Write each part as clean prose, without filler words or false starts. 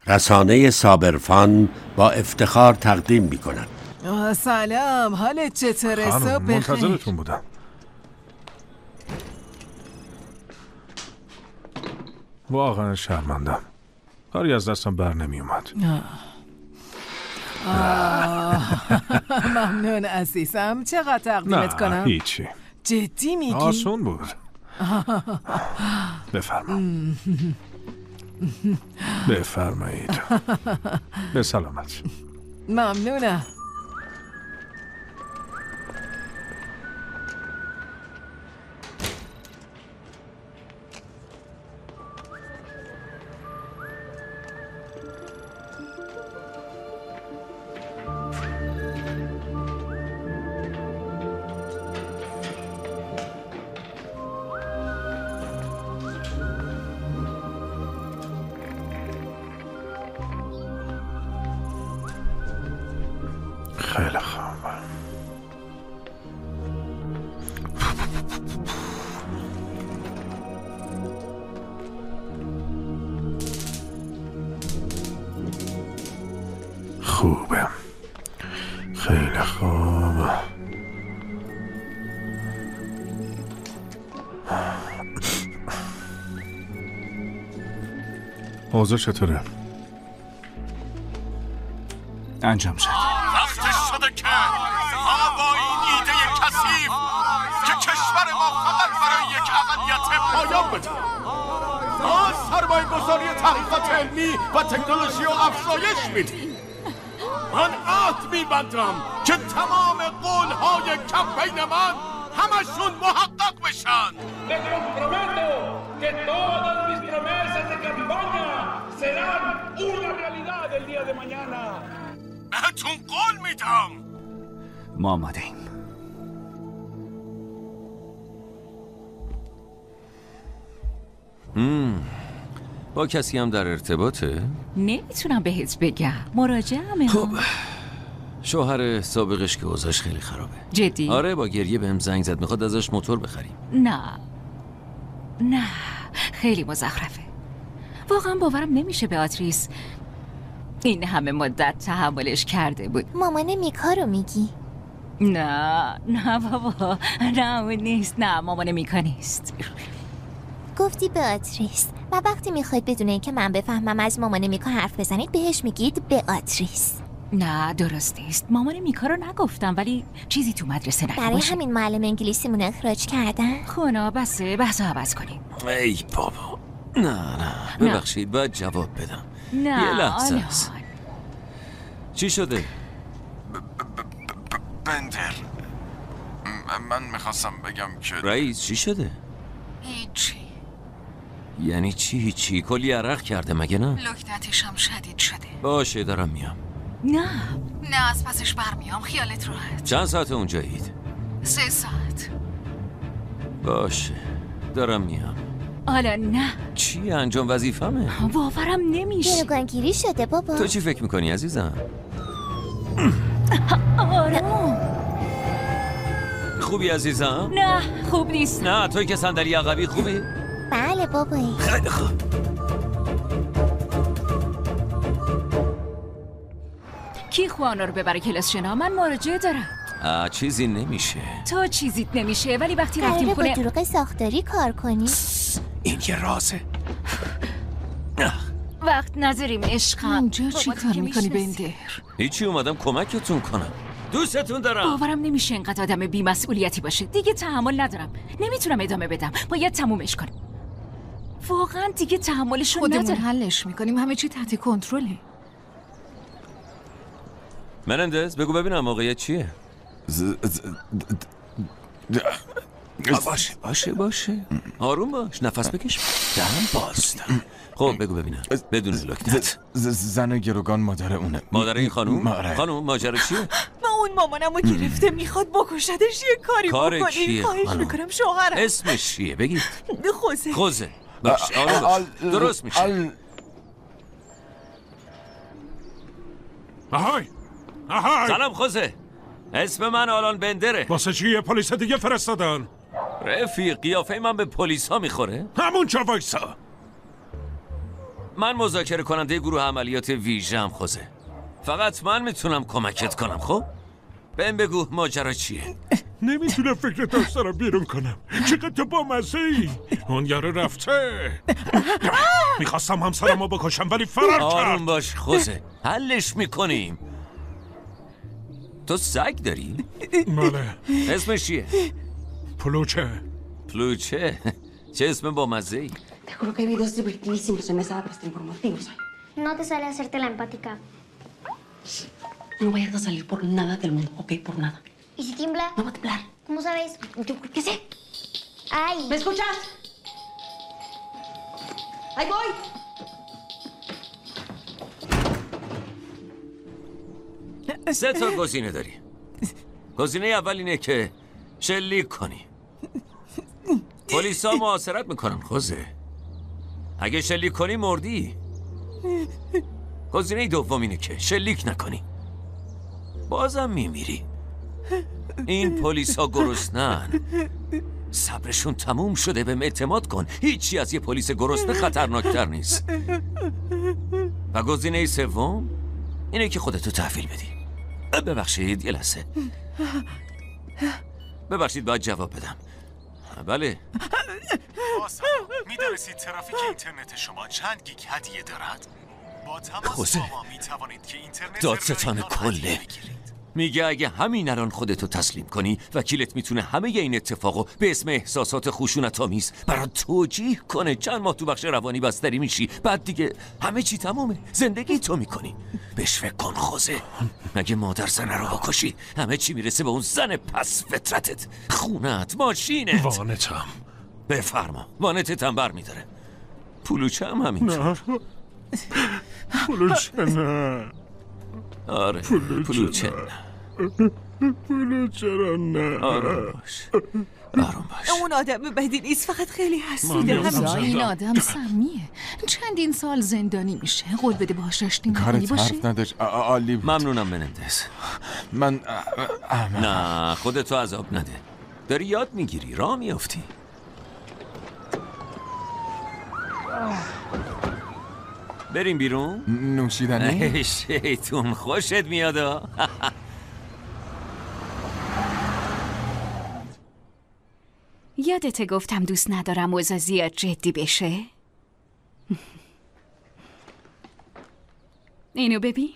رسانه صابرفان با افتخار تقدیم می‌کند. سلام، حالت چطوره؟ خانم منتظرتون بودم. واقعا شرمندم، کاری از دستم بر نمی اومد. ممنون عزیزم. چقدر تقدیمت کنم؟ نه هیچی. جدی میگی؟ آسون بود. بفرمایید. به سلامت. ممنونم. خیلی خوب. خوبه. خیلی خوب. اوضاع چطوره؟ انجام شد. وقتش شده که ما با این ایده کثیف که کشور ما فقط برای یک اقلیت پایان بده، ما سرمایه گذاری تحقیقات علمی و تکنولوژی و افزایش میدیم. من عهد میبندم که تمام قولهای کمپین من همشون محقق بشن. بهتون قول میدم. ما آماده ایم. با کسی هم در ارتباطه؟ نمیتونم بهت بگم. مراجعه‌مه. خب شوهر سابقش که اوضاعش خیلی خرابه. جدی؟ آره، با گریه بهم زنگ زد، میخواد ازش موتور بخریم. نه خیلی مزخرفه. واقعا باورم نمیشه بیاتریس این همه مدت تحملش کرده بود. مامان میکا رو میگی؟ نه بابا، نه اون نیست. نه مامان میکا نیست. گفتی بیاتریس و وقتی میخواید بدون اینکه من بفهمم از مامان میکا حرف بزنید بهش میگید بیاتریس. نه درست نیست. مامان میکا رو نگفتم، ولی چیزی تو مدرسه نگه برای باشه. همین معلم انگلیسیمون اخراج کردن. خونا بسه، بحثو عوض کنیم. ای بابا، نه ببخشید، باید جواب بدم. نه یه لحظه است. چی شده؟ بندر، من میخواستم بگم که رئیس چی شده؟ هیچی. یعنی چی هیچی؟ کلی عرق کرده مگه نه؟ لکنتش هم شدید شده. باشه دارم میام. نه از پسش برمیام، خیالت راحت. چند ساعت اونجایید؟ 3 ساعت. باشه دارم میام. حالا نه. چی انجام وظیفمه؟ باورم نمیشه. گروگانگیری شده بابا. تو چی فکر میکنی عزیزم؟ آروم. خوبی عزیزم؟ نه خوب نیست. نه توی که صندلی عقبی خوبی؟ بله بابایی. خیلی خوب. کی خوانا رو ببره کلاس شنا؟ من مراجعه دارم. چیزی نمیشه. تو چیزیت نمیشه، ولی وقتی رفتیم قراره خونه با دروغ ساختاری کار کنی؟ این یه رازه. وقت نذاریم عشقم. اینجا چی کار میکنی بندر؟ هیچی، اومدم کمکتون کنم. دوستتون دارم. باورم نمیشه اینقدر آدم بی‌مسئولیتی باشه. دیگه تحمل ندارم. نمیتونم ادامه بدم. باید تمومش کنم. واقعا دیگه تحملشو خودمون ندارم. حلش میکنیم، همه چی تحت کنترله. منندز بگو ببینم موقعیت چیه؟ باشه آروم باش، نفس بکش، دهن باز. خب بگو ببینم بدون لکنت. زن گروگان مادر اونه. مادر این خانوم؟ خانوم ماجرا چیه؟ ما اون مامانمو گرفته میخواد بکشتش، یه کاری کار کیه؟ خواهش میکنم شوهرم. اسمش چیه بگید؟ خوزه. باش آروم باش، درست میشه. آهای سلام خوزه، اسم من آلان بندره. واسه چی یه پلیس دیگه فرستادن؟ رفیق قیافه من به پلیس ها میخوره؟ همون جا وایسا. من مذاکره کننده گروه عملیات ویژه‌ام خوزه. فقط من میتونم کمکت کنم. خب بهم بگو ماجرا چیه؟ نمیتونم فکر داشت رو بیرون کنم. چقدر تو با مزه‌ای. اون یارو رفته. میخواستم همسرمو بکشم ولی فرار کرد. آروم باش خوزه، حلش میکنیم. تو سگ داری؟ بله. اسمش چیه؟ پلوچه. پلوچه؟ چه اسم با مزه‌ای؟ Te juro que hay videos divertidísimos en esa app informativos. No te sale hacerte la empática. No vayas a salir por nada del mundo, ¿ok? Por nada. ¿Y si tiembla? No va a temblar. ¿Cómo sabes? Yo qué sé. ¡Ay! ¿Me escuchas? ¡Ahí voy! سه تا گزینه داری. گزینه اول اینه که شلیک کنی. پلیسا محاصرت میکنن خوزه. اگه شلیک کنی مردی. گزینه دوم اینه که شلیک نکنی، بازم میمیری. این پلیسا گرسنن، صبرشون تموم شده. بهم اعتماد کن، هیچی از یه پلیس گرسنه خطرناکتر نیست. و گزینه سوم اینه که خودتو تحویل بدی. ببخشید یه لحظه. ببخشید باید جواب بدم. بله. میدونستید ترافیک اینترنت شما چند گیگ هدیه دارد؟ با تماس با ما میتوانید که اینترنت دادستان کله میگه اگه همین الان خودتو تسلیم کنی، وکیلت میتونه همه این اتفاقو به اسم احساسات خشونت‌آمیز برات توجیه کنه. چند ماه تو بخش روانی بستری میشی، بعد دیگه همه چی تمومه، زندگی تو میکنی. بهش فکر کن خوزه، مگه مادر زنه رو بکشی همه چی میرسه به اون زن پس فطرتت، خونت، ماشینت. وانتم. بفرما. وانتت هم بر میداره. پلوچه هم همینطور. پلوچه نه. آره پلوچه نه. پلوچه نه. آروم باش، آروم باش. اون آدم بدی نیست، فقط خیلی حسوده. این آدم سمیه. چندین سال زندانی میشه. قول بده باهاش آشتی نکنی کارت باشه. حرف نداشت. عالی بود. ممنونم منندز. من نه خودتو عذاب نده، داری یاد میگیری، راه میافتی. بریم بیرون. نوشیدنی؟ شیطون خوشت میادا. یادت گفتم دوست ندارم اوضاع زیاد جدی بشه؟ اینو ببین.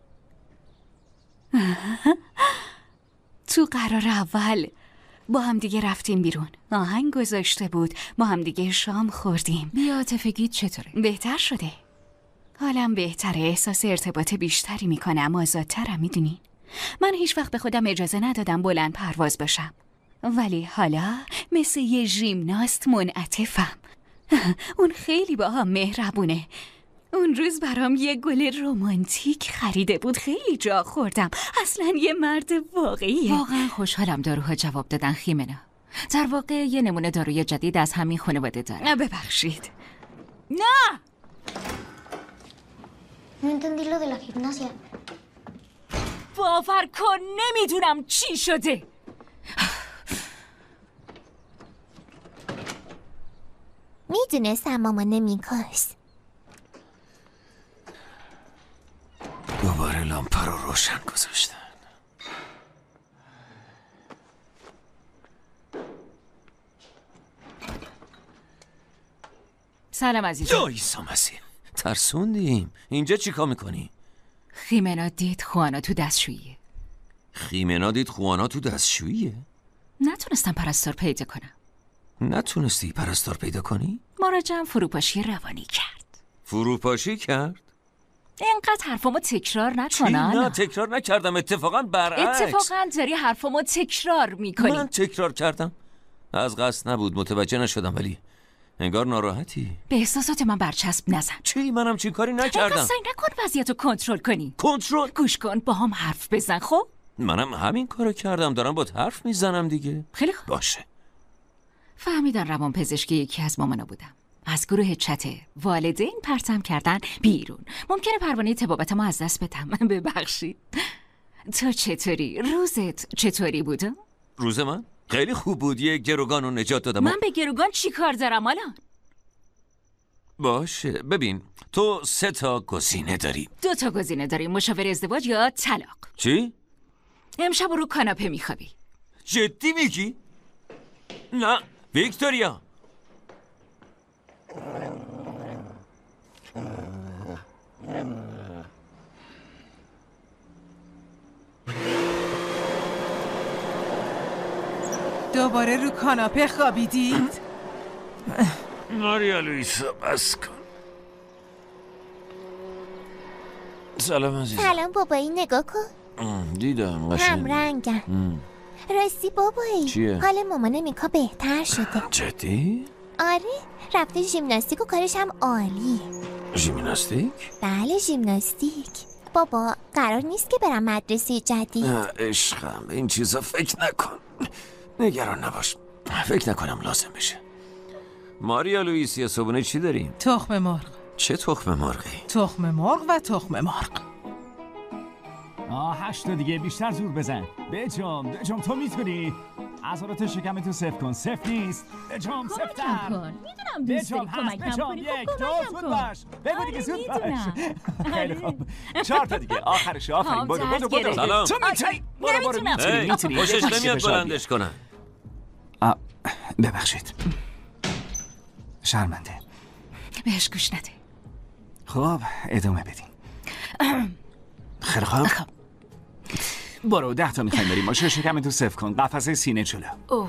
تو قرار اول با هم دیگه رفتیم بیرون، آهنگ گذاشته بود، با هم دیگه شام خوردیم. بی‌عاطفگیت چطوره؟ بهتر شده، حالم بهتره، احساس ارتباط بیشتری میکنم، آزادترم. میدونی من هیچ وقت به خودم اجازه ندادم بلند پرواز باشم، ولی حالا مثل یه ژیمناست منعطفم. اون خیلی باهم مهربونه. اون روز برام یه گل رمانتیک خریده بود، خیلی جا خوردم. اصلا یه مرد واقعیه. واقعا خوشحالم داروها جواب دادن خیمنا. در واقع یه نمونه داروی جدید از همین خانواده داره. ببخشید. نه No entendí lo de la gimnasia. باور کن نمیدونم چی شده. میدونستم مامان میکاست. دوباره لامپا رو روشن گذاشتن. سلام عزیزم. یا عیسی مسیح، ترسوندیم. اینجا چی کار میکنی؟ خیمنا دید خوانا تو دستشوییه. خیمنا دید خوانا تو دستشوییه؟ نتونستم پرستار پیدا کنم. نتونستی پرستار پیدا کنی؟ مراجعم فروپاشی روانی کرد. فروپاشی کرد؟ اینقدر حرفامو تکرار نکن. نه تکرار نکردم، اتفاقا برعکس. اتفاقا داری حرفامو تکرار میکنی. من تکرار کردم؟ از قصد نبود، متوجه نشدم، ولی انگار ناراحتی. به احساسات من برچسب نزن. چی؟ منم چی کاری نکردم. انقدر سعی نکن وضعیتو کنترل کنی. کنترل؟ گوش کن با هم حرف بزن. خب منم همین کارو کردم، دارم باهات حرف میزنم دیگه. خیلی خوب. باشه. فهمیدن روان پزشکی یکی از مامانا بودم. از گروه چته والدین پرتم کردن بیرون. ممکنه پروانه طبابت ما از دست بدم. ببخشید. تو چطوری؟ روزت چطوری بود؟ روز من خیلی خوب بود. یه گروگان رو نجات دادم. من به گروگان چی کار دارم الان؟ باشه ببین تو 3 تا گزینه داری. 2 تا گزینه داری، مشاور ازدواج یا طلاق. چی؟ امشب رو کاناپه میخوابی. جدی میگی؟ نه ویکتوریا. دوباره رو کاناپه خوابیدید؟ ماریا لوئیسا بس کن. سلام عزیزم. سلام بابایی، نگاه کن. دیدم هم قشنگ. رنگم. راستی بابایی، چیه؟ حال مامان میکا بهتر شده. جدی؟ آره، رفته ژیمناستیک و کارش هم عالی. ژیمناستیک؟ بله ژیمناستیک. بابا قرار نیست که برم مدرسه جدید. نه عشقم به این چیزا فکر نکن. نگران نباش، فکر نکنم لازم بشه. ماریا لوئیسیا صبحونه چی داریم؟ تخم مرغ. چه تخم مرغی؟ تخم مرغ و تخم مرغ. 8 تا دیگه، بیشتر زور بزن. بجام تو میتونی. عضلات شکم تو صفر کن. صفر نیست. بجام صفتر. میدونم دوست داری کمکم کنی. 1 2 زود باش. بگو دیگه زود باش. خیلی خوب. 4 تا دیگه آخرش. آفرین. بدو. سلام. تو میتونی. خوشش نمیاد بلندش کنن. ببخشید. شرمنده. بهش گوش نده. خب ادامه بدین. خیلی خوب. برو 10 تا میخوایم بریم. ماشه شکم تو صفر کن. قفسه سینه جلو.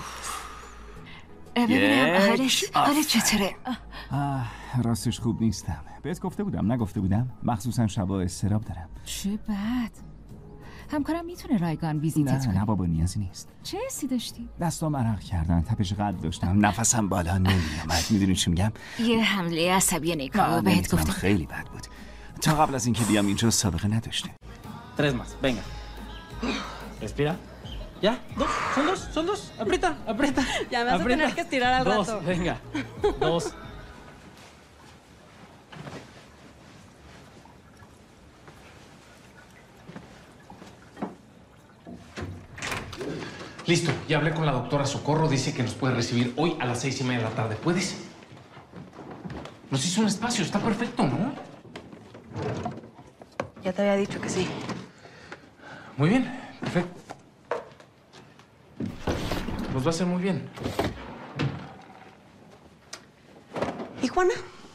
ببینم حالت چطوره؟ راستش خوب نیستم. بهت گفته بودم نگفته بودم؟ مخصوصا شبا استراب دارم. چه بد. همکارم میتونه رایگان ویزیتت کنه. نه بابا نیازی نیست. چه حسی داشتی؟ دستام عرق کردن، تپش قلب داشتم، نفسم بالا نمیومد. میدونی چی میگم؟ یه حمله عصبی نیکا بهت گفتم. خیلی بد بود. تا قبل از اینکه بیام اینجا سابقه نداشته. 3 más, venga. Respira. Ya, 2, son dos. Aprieta. Ya me vas a tener que estirar al 2, rato. venga. 2. Listo, ya hablé con la doctora Socorro, dice que nos puede recibir hoy a las 6:30 de la tarde. ¿Puedes? Nos hizo un espacio, está perfecto, ¿no? Ya te había dicho que sí. Muy bien, perfecto. Nos va a hacer muy bien. ¿Y Juana?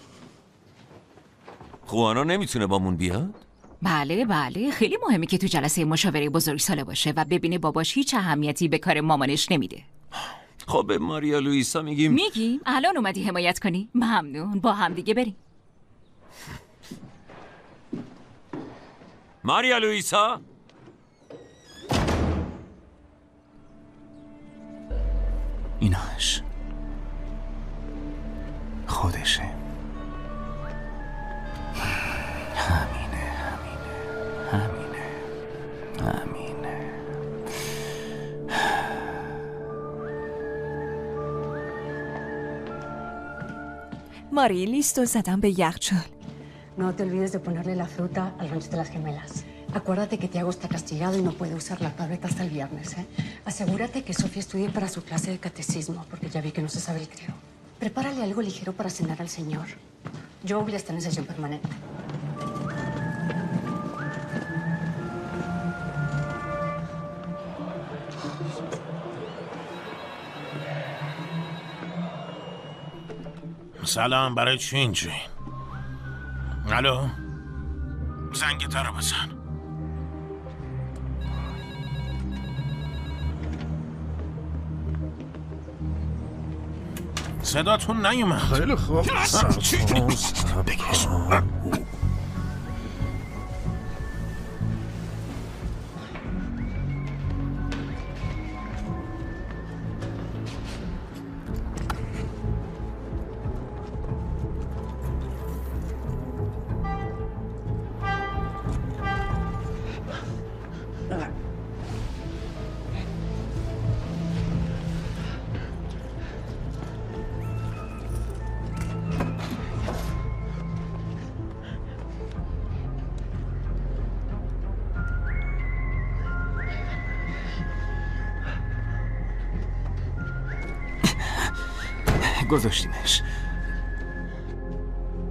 خوانا نمیتونه بامون بیاد؟ بله خیلی مهمه که تو جلسه مشاوره بزرگساله باشه و ببینه باباش هیچ اهمیتی به کار مامانش نمیده. خب به ماریا لوئیسا میگیم الان اومدی حمایت کنی؟ ممنون، با هم دیگه بریم. ماریا لوئیسا ایناش خودشه. همینه. ماری لیستو زدم به یخچال. No te olvides de ponerle la fruta al rancho de las gemelas. Acuérdate que Tiago está castigado y no puede usar la tableta hasta el viernes, ¿eh? Asegúrate que Sofía estudie para su clase de catecismo, porque ya vi que no se sabe el griego. Prepárale algo ligero para cenar al señor. Yo voy a estar en sesión permanente. سلام، برای چی اینجوری؟ الو؟ زنگتا رو بزن. صداتون نیومد. خیلی خوب. بکش. گذاشتیمش.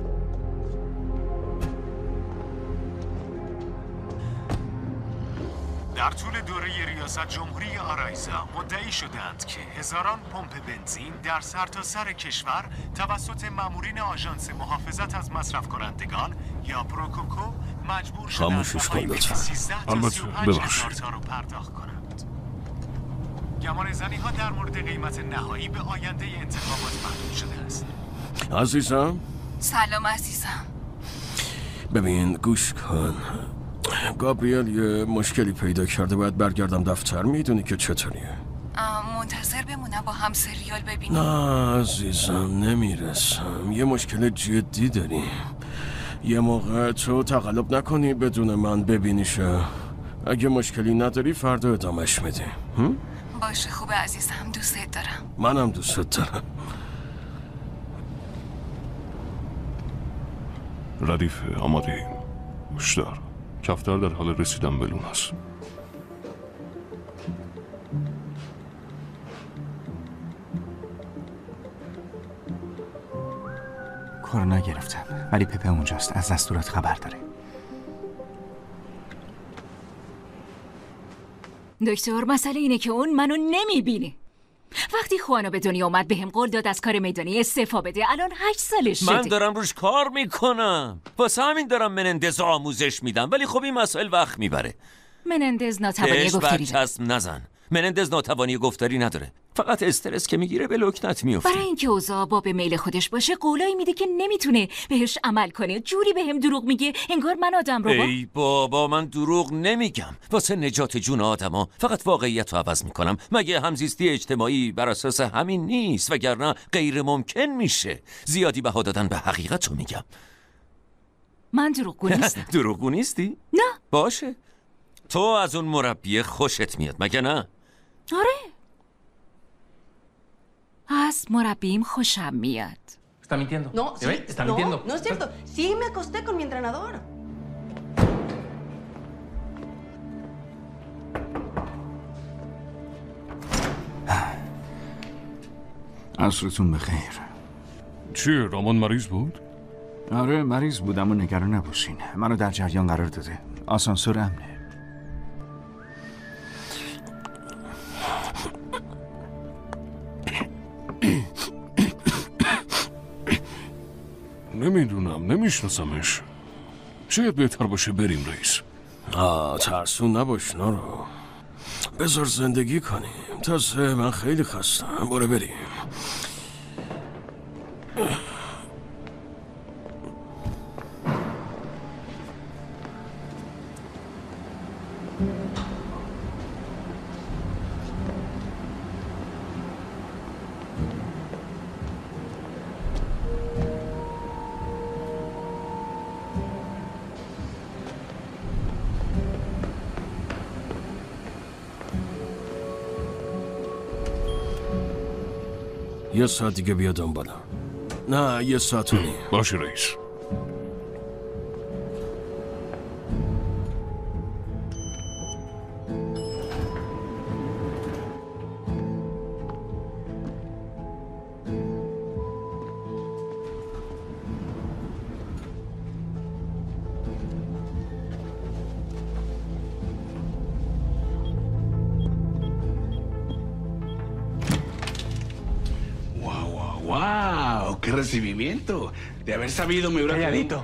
در طول دوره ریاست جمهوری آرایزا مدعی شدند که هزاران پمپ بنزین در سرتاسر کشور توسط مامورین آژانس محافظت از مصرف کنندگان یا پروکوکو مجبور شدند فاین 13 تا 35,000 تا رو پرداخت کنند. گمانه‌زنی ها در مورد قیمت نهایی به آینده انتخابات محدود شده است. عزیزم سلام عزیزم. ببین گوش کن، گابریل یه مشکلی پیدا کرده، باید برگردم دفتر. میدونی که چطوریه؟ منتظر بمونم با هم سریال ببینیم؟ نه عزیزم نمیرسم، یه مشکل جدی داریم. یه موقع تو تقلب نکنی بدون من ببینیشه. اگه مشکلی نداری فردا ادامش میدیم. باشه خوبه عزیزم، دوستت دارم. منم دوستت دارم. ردیف آماده. هوشدار، کفتر در حال رسیدن به لون است. کرونا گرفتم ولی پپه اونجاست، از دستورات خبر داره. دکتر مسئله اینه که اون منو نمیبینه. وقتی خوانا به دنیا اومد بهم قول داد از کار میدانی استعفا بده. الان 8 سالش شده. من دارم روش کار میکنم، واسه همین دارم منندز آموزش میدم، ولی خب این مسائل وقت میبره. منندز ناتوانی گفتاری داره. چسب نزن. منندز ناتوانی گفتاری نداره، فقط استرس که میگیره به لکنت میفته. برای اینکه اوضاع با به میل خودش باشه قولایی میده که نمیتونه بهش عمل کنه. جوری بهم دروغ میگه انگار من آدم رو ای بابا من دروغ نمیگم، واسه نجات جون آدما فقط واقعیت رو عوض میکنم. مگه همزیستی اجتماعی بر اساس همین نیست؟ وگرنه غیر ممکن میشه. زیادی بها دادن به حقیقت رو میگم. من دروغگو نیستم. دروغگو نیستی؟ نه. باشه، تو از اون مربی خوشت میاد مگه نه؟ آره، از مربیم خوشم میاد. Está mintiendo. No, sí, Está no, mintiendo. no es cierto. Sí me acosté con mi entrenador. عصرتون بخیر. چیه رامان مریض بود؟ آره مریض بود اما نگران نباشین، منو در جریان قرار داده. آسانسور امنه. نمیدونم، نمیشناسمش. شاید بهتر باشه بریم رئیس. ترسون نباش نارو، بذار زندگی کنیم. تازه من خیلی خستم، برو بریم. یه ساعت دیگه بیا دنبالم. نه یه ساعت و نیم. باشه رئیس. ¡Wow! ¡Qué recibimiento! De haber sabido me hubiera... Calladito.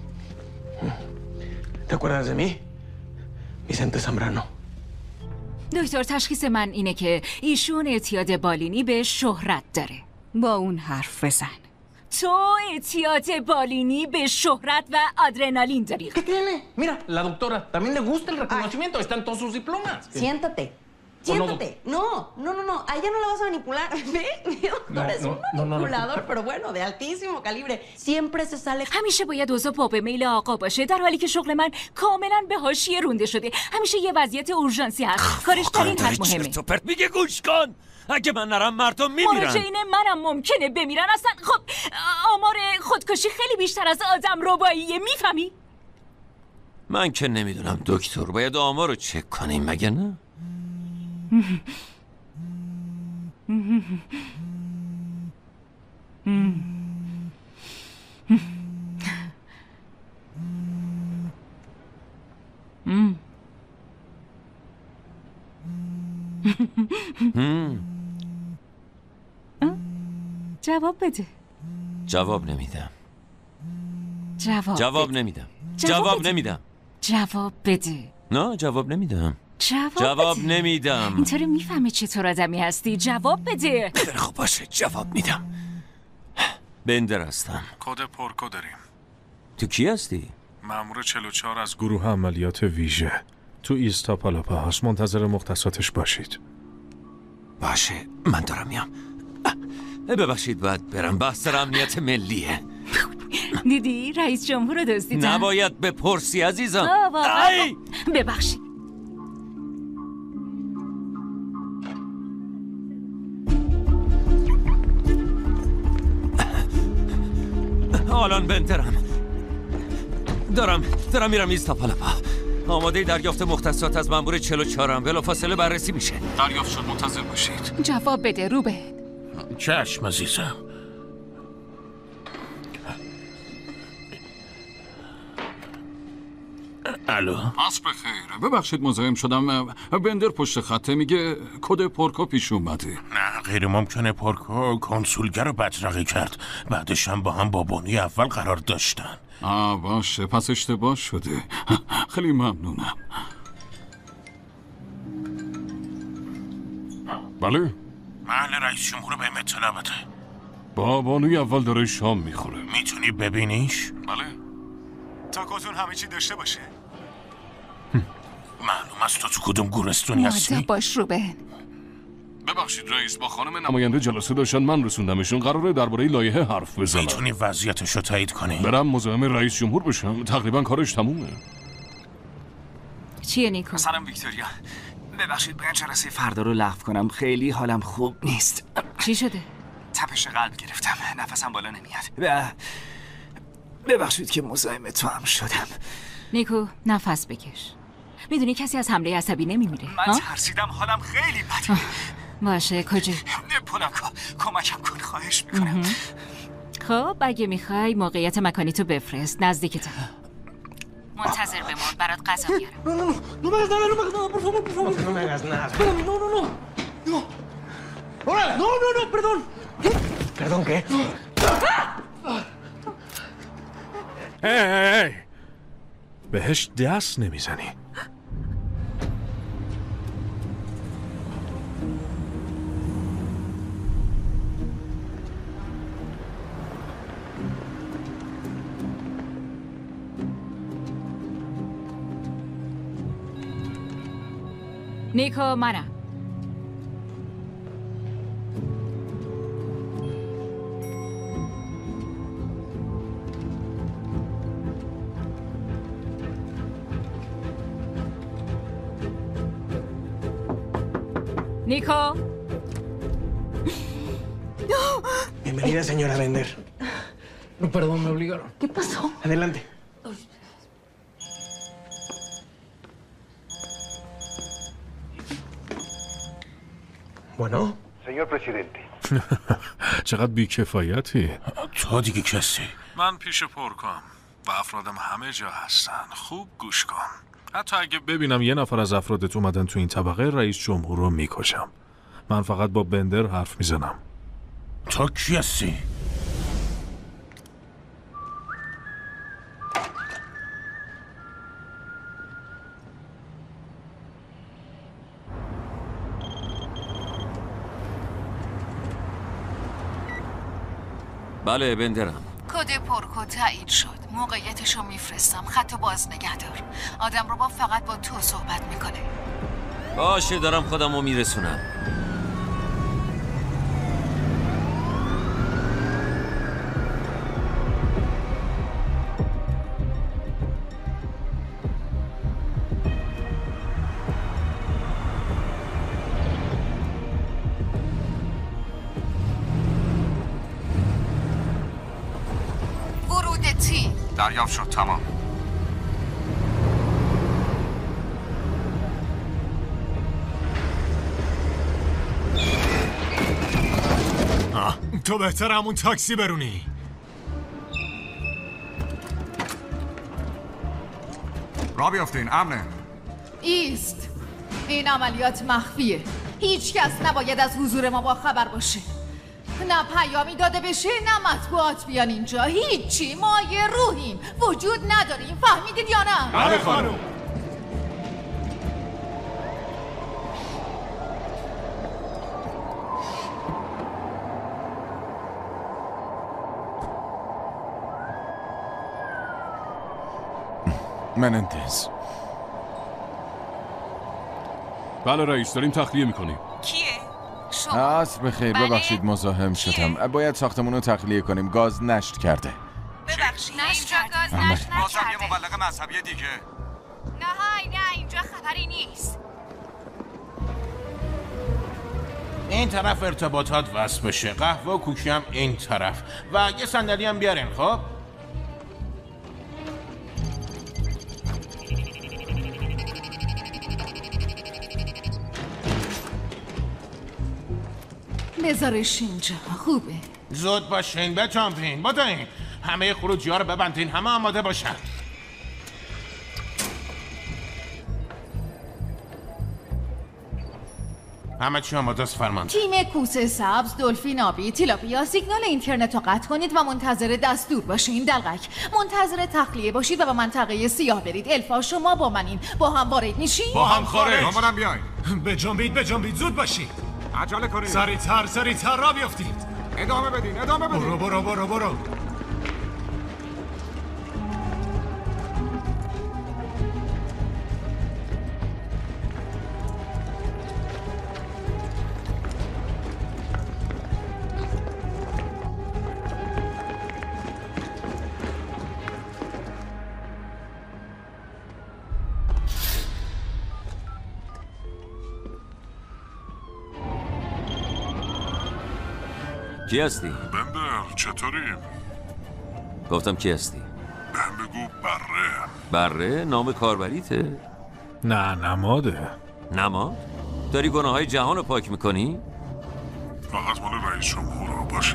¿Te acuerdas de mí? Vicente Zambrano. دکتر تشخیص من اینه که ایشون اعتیاد بالینی به شهرت dare. با اون حرف بزن. تو اعتیاد بالینی به شهرت و آدرنالین داری. ¿Qué tiene? Mira, la doctora también le gusta el reconocimiento. Están todos sus diplomas. Siéntate. Siéntate. No, a ella no la vas a manipular. Ve, mi doctor es un manipulador, pero bueno, de altísimo calibre. Siempre se sale. همیشه باید اوضاع پا به میل آقا باشه، در حالی که شغل من کاملا به حاشیه رونده شده. همیشه یه وضعیت اورژانسی هست. کارش در این حد مهمه. چرت و پرت میگه، گوش کن. اگه من نرم مردم میمیرن. مراجعین منم ممکنه بمیرن. اصلا خب آمار خودکشی خیلی بیشتر از آدم رباییه، میفهمی؟ من که نمیدونم دکتر، باید آمار رو چک کنیم مگه نه؟ جواب بده. جواب نمیدم. جواب نمیدم. جواب نمیدم. جواب بده. نه جواب نمیدم. جواب بده. نمیدم. اینطوری میفهمی چطور آدمی هستی. جواب بده. خب باشه جواب میدم. بندر هستم. کد پرکو داریم. تو کی هستی؟ مأمور 44 از گروه عملیات ویژه. تو ایستاپالاپا هست. منتظر مختصاتش باشید. باشه من دارم میام. ببخشید باید برم. بحث امنیت ملیه. دیدی رئیس جمهور رو دزدیدن. نباید بپرسی عزیزم. ببخشید. آلان بندرم. دارم میرم ایستاپالاپا. آماده دریافت مختصات از مأمور 44م. بلافاصله بررسی میشه. دریافت شد، منتظر باشید. جواب بده روبن. چشم عزیزم. الو. عصر بخیر. ببخشید مزاحم شدم. بندر پشت خطه میگه کد پرکو پیش اومده. نه غیر ممکنه. پرکو کنسولگر رو بدرقه کرد. بعدش هم با هم با بانی اول قرار داشتن. باشه پس اشتباه شده. خیلی ممنونم. بله؟ محل رئیس جمهور به اطلاع بده. بابانوی اول داره شام میخوره. میتونی ببینیش؟ بله. تا کدوم همه چی داشته باشه. معلوم است تو کدوم گورستونی هستی؟ مؤدب باش روبن. ببخشید رئیس، با خانم نماینده جلسه داشتن، من رسوندمشون. قراره درباره لایحه حرف بزنم. میتونی وضعیتشو تایید کنی؟ برم مزاحم رئیس جمهور بشم؟ تقریبا کارش تمومه. چیه نیکو؟ سلام ویکتوریا. ببخشید باید جلسه فردا رو لغو کنم. خیلی حالم خوب نیست. چی شده؟ تپش قلب گرفتم. نفسم بالا نمیاد. ببخشید که مزاحم تو هم شدم. نیکو نفس بکش. میدونی کسی از حمله عصبی نمیمیره. من ترسیدم. حالم خیلی بده. باشه کجا؟ پولانکو کمکم کن خواهش میکنم. خب اگه میخوای موقعیت مکانی تو بفرست. نزدیکتم. منتظر بمون برات غذا میارم. No me hagas nada, no me hagas nada, por favor, por favor. No me hagas nada. Espérame, no. ¡Órale! No, perdón. ¿Perdón qué? هی بهش دست نمیزنی. نیکو منم. Nico. Bienvenida, señora Bender. No, perdón, me obligaron. ¿Qué pasó? Adelante. Bueno. Señor presidente. چقدر بی‌کفایتی. تو دیگه کسی؟ من پیش پرکام و افرادم همه جا هستن. خوب گوش کن. حتی اگه ببینم یه نفر از افرادت اومدن تو این طبقه، رئیس جمهور رو میکشم. من فقط با بندر حرف میزنم. تو کی هستی؟ بله بندرم. کد پرکو تایید شد. موقعیتشو میفرستم. خطو باز نگه دار. آدم رو فقط با تو صحبت میکنه. باشه دارم خودم رو میرسونم. دریافت شد. تمام. تو بهتر همون تاکسی برونی. را بیافتین. امنه. ایست. این عملیات مخفیه. هیچ کس نباید از حضور ما با خبر باشه. نه پیامی داده بشه، نه مطبوعات بیان اینجا. هیچی. ما یه روحیم، وجود نداریم. فهمیدید یا نه؟ بله خانم. منندز. بله رئیس، داریم تخلیه میکنیم. کیه؟ عصر بخیر. ببخشید مزاحم شدم. باید ساختمون رو تخلیه کنیم. گاز نشت کرده. ببخشید اینجا گاز نشت نکرده. یه مبلغ مذهبی دیگه. نه اینجا خبری نیست. این طرف ارتباطات وصل بشه. قهوه و کوکی هم این طرف. و یه صندلی هم بیارین. خب بذارش اینجا. خوبه. زود باشین، بجنبین. بدوین. همه خروجی ها رو ببندین. همه آماده باشن. همه چی آماده است فرمان. تیم کوسه سبز، دلفین آبی، تیلاپیا، سیگنال اینترنت رو قطع کنید و منتظر دستور باشین. دلغک منتظر تخلیه باشید و به منطقه سیاه برید. الفا شما با منین. با هم وارد میشین؟ با هم خارج. مامانم بیاین. بجنبید زود باشید. عجله کنید. سریعتر را بیافتید. ادامه بدین. برو. کی هستی؟ بندر چطوری؟ گفتم کی هستی؟ بهم بگو بره. بره؟ نام کاربریته؟ نه نماده. نماد؟ داری گناه های جهان رو پاک میکنی؟ فقط مال رئیس جمهور باشه؟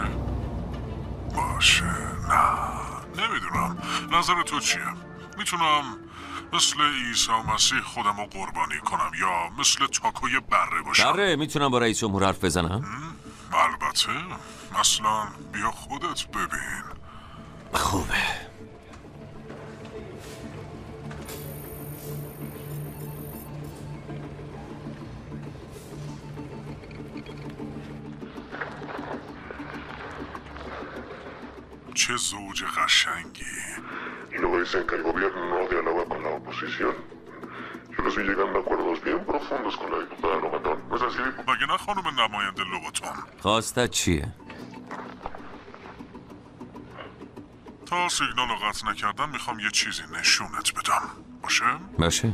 نه نمیدونم. نظر تو چیه؟ میتونم مثل عیسی مسیح خودم رو قربانی کنم یا مثل تاکوی بره باشم؟ بره میتونم با رئیس جمهور حرف بزنم؟ البته. مثلا بیا خودت ببین. خوبه. چه زوج قشنگی. Y luego dicen que el gobierno no dialoga con la oposición. Yo los vi llegando a acuerdos bien profundos con la diputada Lobatón. ¿No es así? مگه نه خانم نماینده لوباتون؟ خواستت چیه؟ تا سیگنال رو قطع نکردم میخوام یه چیزی نشونت بدم. باشه؟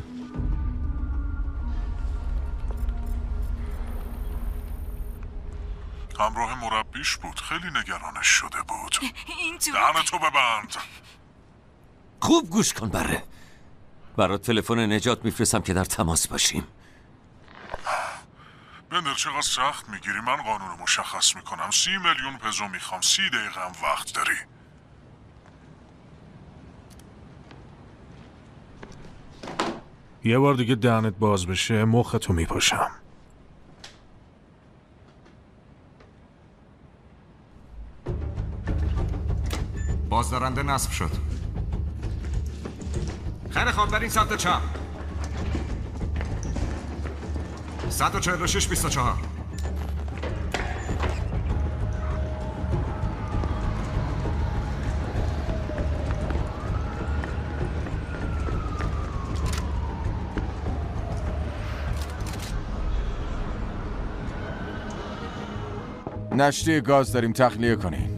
همراه مربیش بود. خیلی نگرانش شده بود. این تو دهنتو ببند. خوب گوش کن بره. برات تلفن نجات میفرستم که در تماس باشیم. بندر چقدر سخت میگیری. من قانون رو مشخص میکنم. 30 میلیون پزو میخوام. 30 دقیقه هم وقت داری. یه بار دیگه دهنت باز بشه مختو میپاشم. بازدارنده نصب شد. خیلی خواب در این سمت چپ. 146-24. نشتی گاز داریم تخلیه کنیم.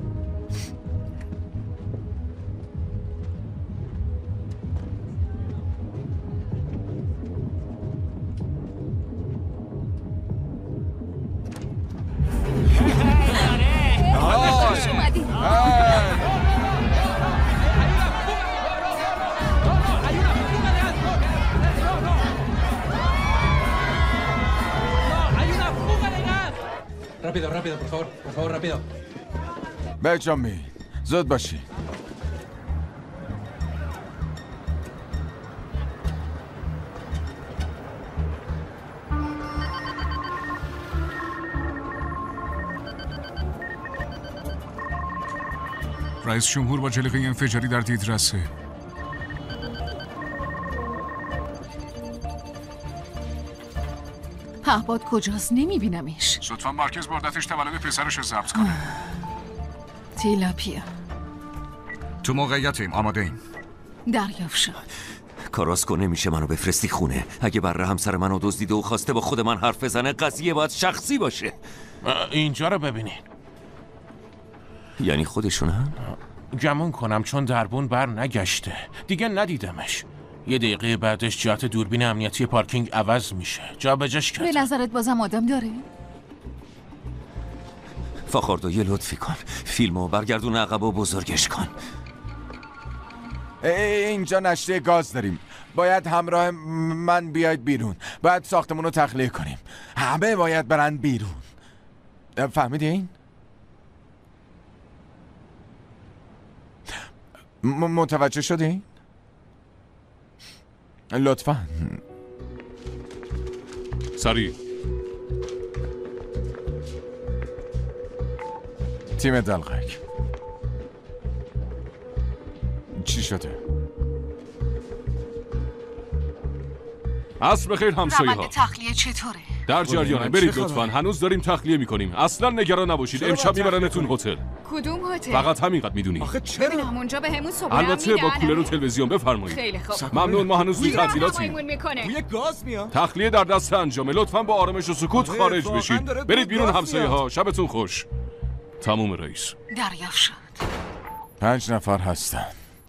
Rápido, por favor, rápido. بجنبین. زود باشی. رئیس جمهور با جلیقه انفجاری در دیدرسه. پهباد کجاست؟ نمیبینمش. لطفا مرکز بردتش تولد پسرش رو ضبط کنه. تیلاپیا تو موقعیتیم، آماده ایم. دریافت شد. کاراسکو نمیشه منو بفرستی خونه. اگه بره همسر منو دزدیده و خواسته با خود من حرف بزنه، قضیه باید شخصی باشه. اینجا رو ببینین. یعنی خودشونن؟ گمون کنم چون دربون بر نگشته دیگه ندیدمش. یه دقیقه بعدش جهت دوربین امنیتی پارکینگ عوض میشه. جا به جاش کرد. به نظرت بازم آدم داره؟ فاخاردو یه لطفی کن، فیلمو برگردون عقب و بزرگش کن. اینجا نشته گاز داریم. باید همراه من بیاید بیرون. باید ساختمون رو تخلیه کنیم. همه باید برن بیرون. فهمیدین؟ متوجه شدین؟ لطفاً سریع. تیم دلقک چی شده؟ عصر بخیر همسایه ها. روند تخلیه چطوره؟ در جریانه، برید لطفاً. هنوز داریم تخلیه میکنیم. اصلا نگران نباشید. امشب میبرنتون هتل. کدوم هتل؟ فقط همینقدر میدونی. آخه چرا؟ همونجا بهمون صبح البته با کولر و تلویزیون بفرمایید. خیلی خوب. ممنون، ما هنوز روی تعطیلاتیم. بوی گاز میاد. تخلیه در دست انجامه. لطفاً با آرامش و سکوت خارج بشید. برید بیرون همسایه ها. شبتون خوش. تموم رئیس. دریافت شد. 5 نفر هستن.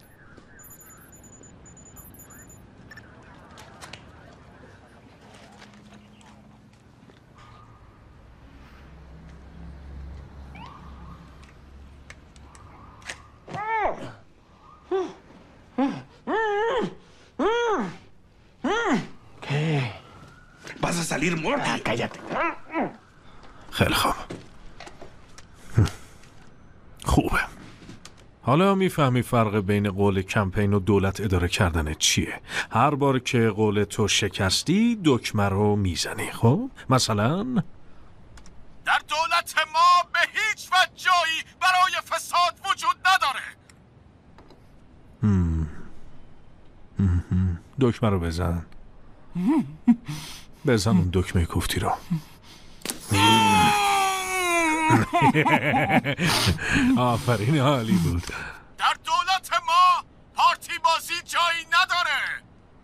Vas a salir muerta. Cállate. خیلی خوب. خوبه. حالا میفهمی فرق بین قول کمپین و دولت اداره کردن چیه؟ هر بار که قول تو شکستی دکمه رو میزنی. خب مثلا در دولت ما به هیچ وجه جایی برای فساد وجود نداره. دکمه رو بزن. بزن اون دکمه کوفتی رو. آفرین، عالی بود. در دولت ما پارتی بازی جایی نداره.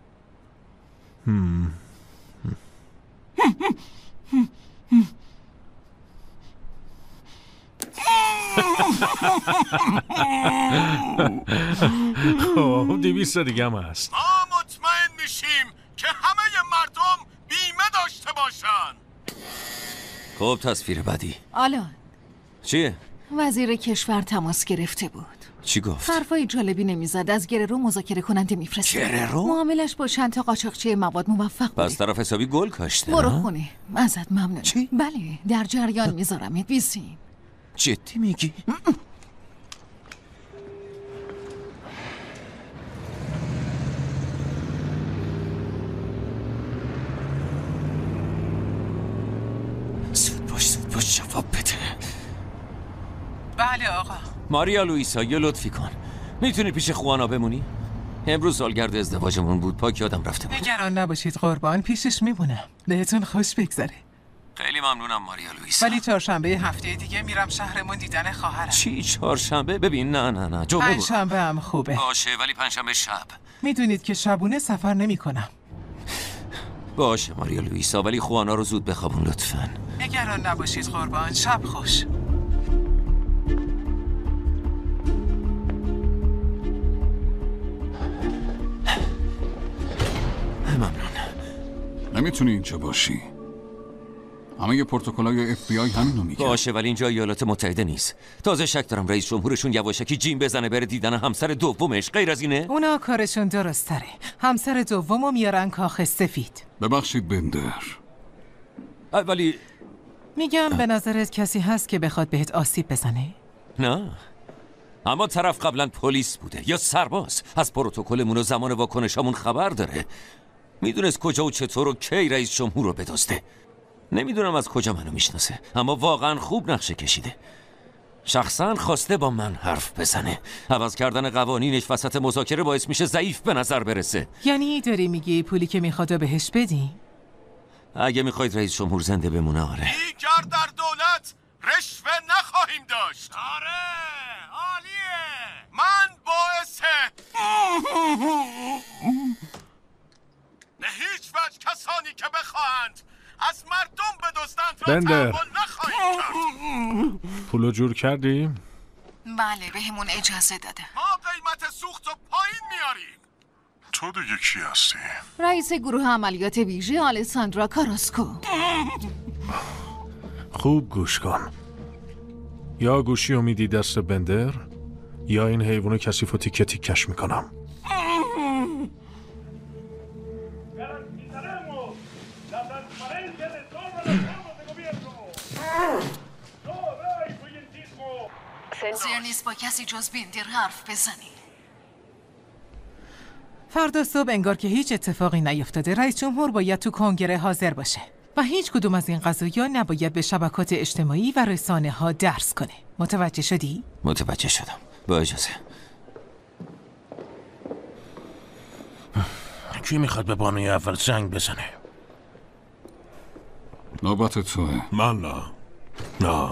خب 200 دیگه هم هست. ما مطمئن میشیم که همه مردم بیمه داشته باشن. خب تصویر بعدی. آلان چیه؟ وزیر کشور تماس گرفته بود. چی گفت؟ حرفای جالبی نمیزد. از گررو مذاکره کننده میفرسته. گررو؟ معاملش با چند تا قاچاقچی مواد موفق بود. پس طرف حسابی گل کاشته. برو خونه. ازت ممنون. چی؟ بله در جریان میذارمت. بیسیم. جدی میگی؟ زود باش جواب بده. بله آقا. ماریا لوئیسا یه لطفی کن. میتونی پیش خوانا بمونی؟ امروز سالگرد ازدواجمون بود، پاک یادم رفته بود. نگران نباشید قربان، پیشش میمونم. بهتون خوش بگذره. خیلی ممنونم ماریا لوئیسا. ولی چهارشنبه هفته دیگه میرم شهرمون دیدن خواهرم. چی چهارشنبه؟ ببین نه جمعه بود. پنجشنبه هم خوبه. باشه ولی پنجشنبه شب. میدونید که شبونه سفر نمیکنم. باشه ماریا لوئیسا، ولی خوانا رو زود بخوابون لطفاً. نگران نباشید قربان، شب خوش. ممنون. نمیتونی اینجا باشی. همه پروتکل‌های FBI همینو میگن. باشه ولی اینجا ایالات متحده نیست. تازه شک دارم رئیس جمهورشون یواشکی جیم بزنه بره دیدن همسر دومش. غیر از اینه؟ اونا کارشون درست تره. همسر دومو میارن کاخ سفید. ببخشید بندر. ولی میگم به نظرت کسی هست که بخواد بهت آسیب بزنه؟ نه. اما طرف قبلا پلیس بوده یا سرباز. از پروتکلمون و زمان واکنشامون خبر داره. میدونست کجا و چطور و کی رئیس جمهور رو بدزده. نمیدونم از کجا منو میشناسه، اما واقعا خوب نقشه کشیده. شخصا خواسته با من حرف بزنه. عوض کردن قوانینش وسط مذاکره باعث میشه ضعیف به نظر برسه. یعنی داری میگی پولی که میخواد بهش بدی؟ اگه میخواید رئیس جمهور زنده بمونه آره. دیگر در دولت رشوه نخواهیم داشت. آره عالیه. من باعث نه هیچ وجه کسانی که بخواهند از مردم بدزدند را بندر. تحمل نخواهیم کرد. پولو جور کردی؟ بله بهمون اجازه داده. ما قیمت سوخت رو پایین میاریم. تو دیگه کی هستی؟ رئیس گروه عملیات ویژه آلساندرا کاراسکو. خوب گوش کن. یا گوشی رو میدی دست بندر یا این حیوانو کثیف و تیکه تیکش میکنم. زیر نیست با کسی جز بندر حرف بزنی. فردا صبح انگار که هیچ اتفاقی نیفتاده رئیس جمهور باید تو کنگره حاضر باشه و هیچ کدوم از این قضایا نباید به شبکات اجتماعی و رسانه ها درس کنه. متوجه شدی؟ متوجه شدم. با اجازه. کی میخواد به بانوی اول زنگ بزنه؟ نوبت توه. من نه.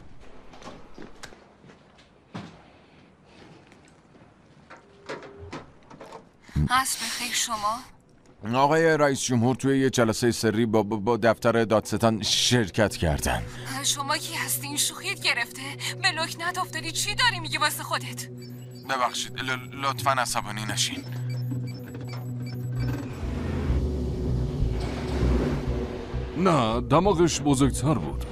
عصر بخیر شما. آقای رئیس جمهور توی یه جلسه سری با دفتر دادستان شرکت کردن. شما کی هستین؟ شوخیت گرفته؟ به لکنت افتادی. چی داری میگی واسه خودت؟ ببخشید لطفاً عصبانی نشین. نه دماغش بزرگتر بود.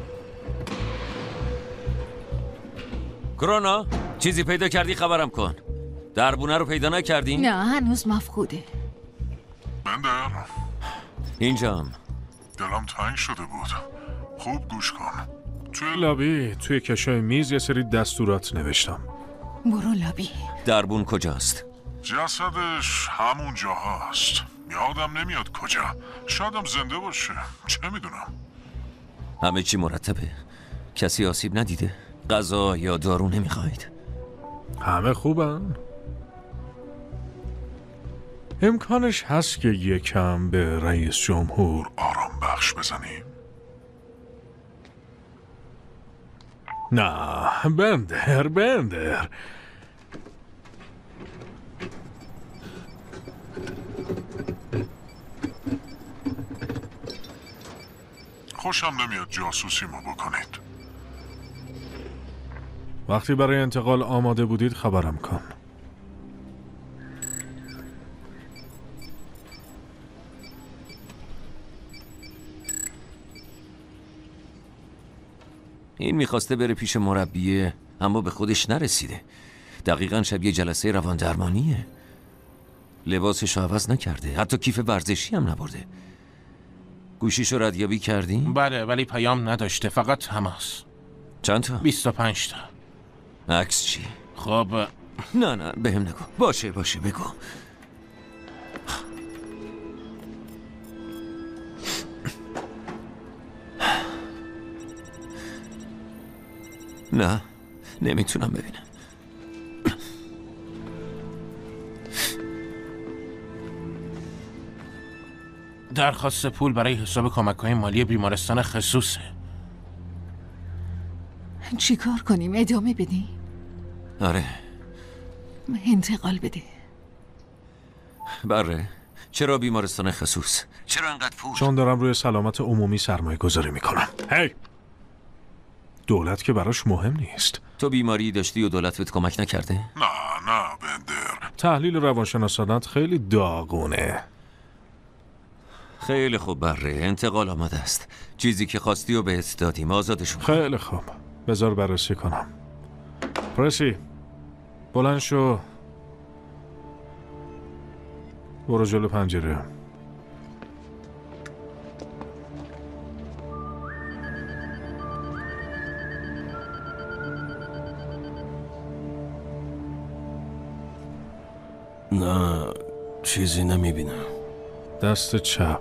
کرونا چیزی پیدا کردی خبرم کن. دربونه رو پیدا نکردی؟ نه هنوز مفقوده. بندر اینجام. دلم تنگ شده بود. خوب گوش کن. توی لابی توی کشای میز یه سری دستورات نوشتم. برو لابی. دربون کجاست؟ جسدش همون جا هست. یادم نمیاد کجا. شایدم زنده باشه. چه میدونم. همه چی مرتبه. کسی آسیب ندیده؟ غذا یا دارو نمیخواید؟ همه خوبن؟ امکانش هست که یکم به رئیس جمهور آرام بخش بزنیم؟ نه بندر خوشم نمیاد جاسوسیمو بکنید. وقتی برای انتقال آماده بودید خبرم کن. این میخواسته بره پیش مربیه اما به خودش نرسیده. دقیقاً شبیه جلسه روان درمانیه. لباسش رو عوض نکرده. حتی کیف ورزشی هم نبرده. گوشیشو ردیابی کردی؟ بله ولی پیام نداشته. فقط تماس. چند تا؟ 25 تا. عکس چی؟ خب نه بهم نگو. باشه بگو. نه نمیتونم ببینم. درخواست پول برای حساب کمک‌های مالی بیمارستان خصوصه. چی کار کنیم؟ ادامه بدی؟ آره. انتقال بده. بره. چرا بیمارستان خصوص؟ چرا انقدر پول؟ چون دارم روی سلامت عمومی سرمایه گذاری میکنم. هی! دولت که براش مهم نیست. تو بیماری داشتی و دولت بهت کمک نکرده؟ نه بندر. تحلیل روانشناسانت خیلی داغونه. خیلی خوب بره. انتقال آماده است. چیزی که خواستی و بهت دادیم. آزادشون. خیلی خوب. بذار بررسی کنم. پرسی بلند شو. برو جلو پنجره. نه چیزی نمیبینم. دست چپ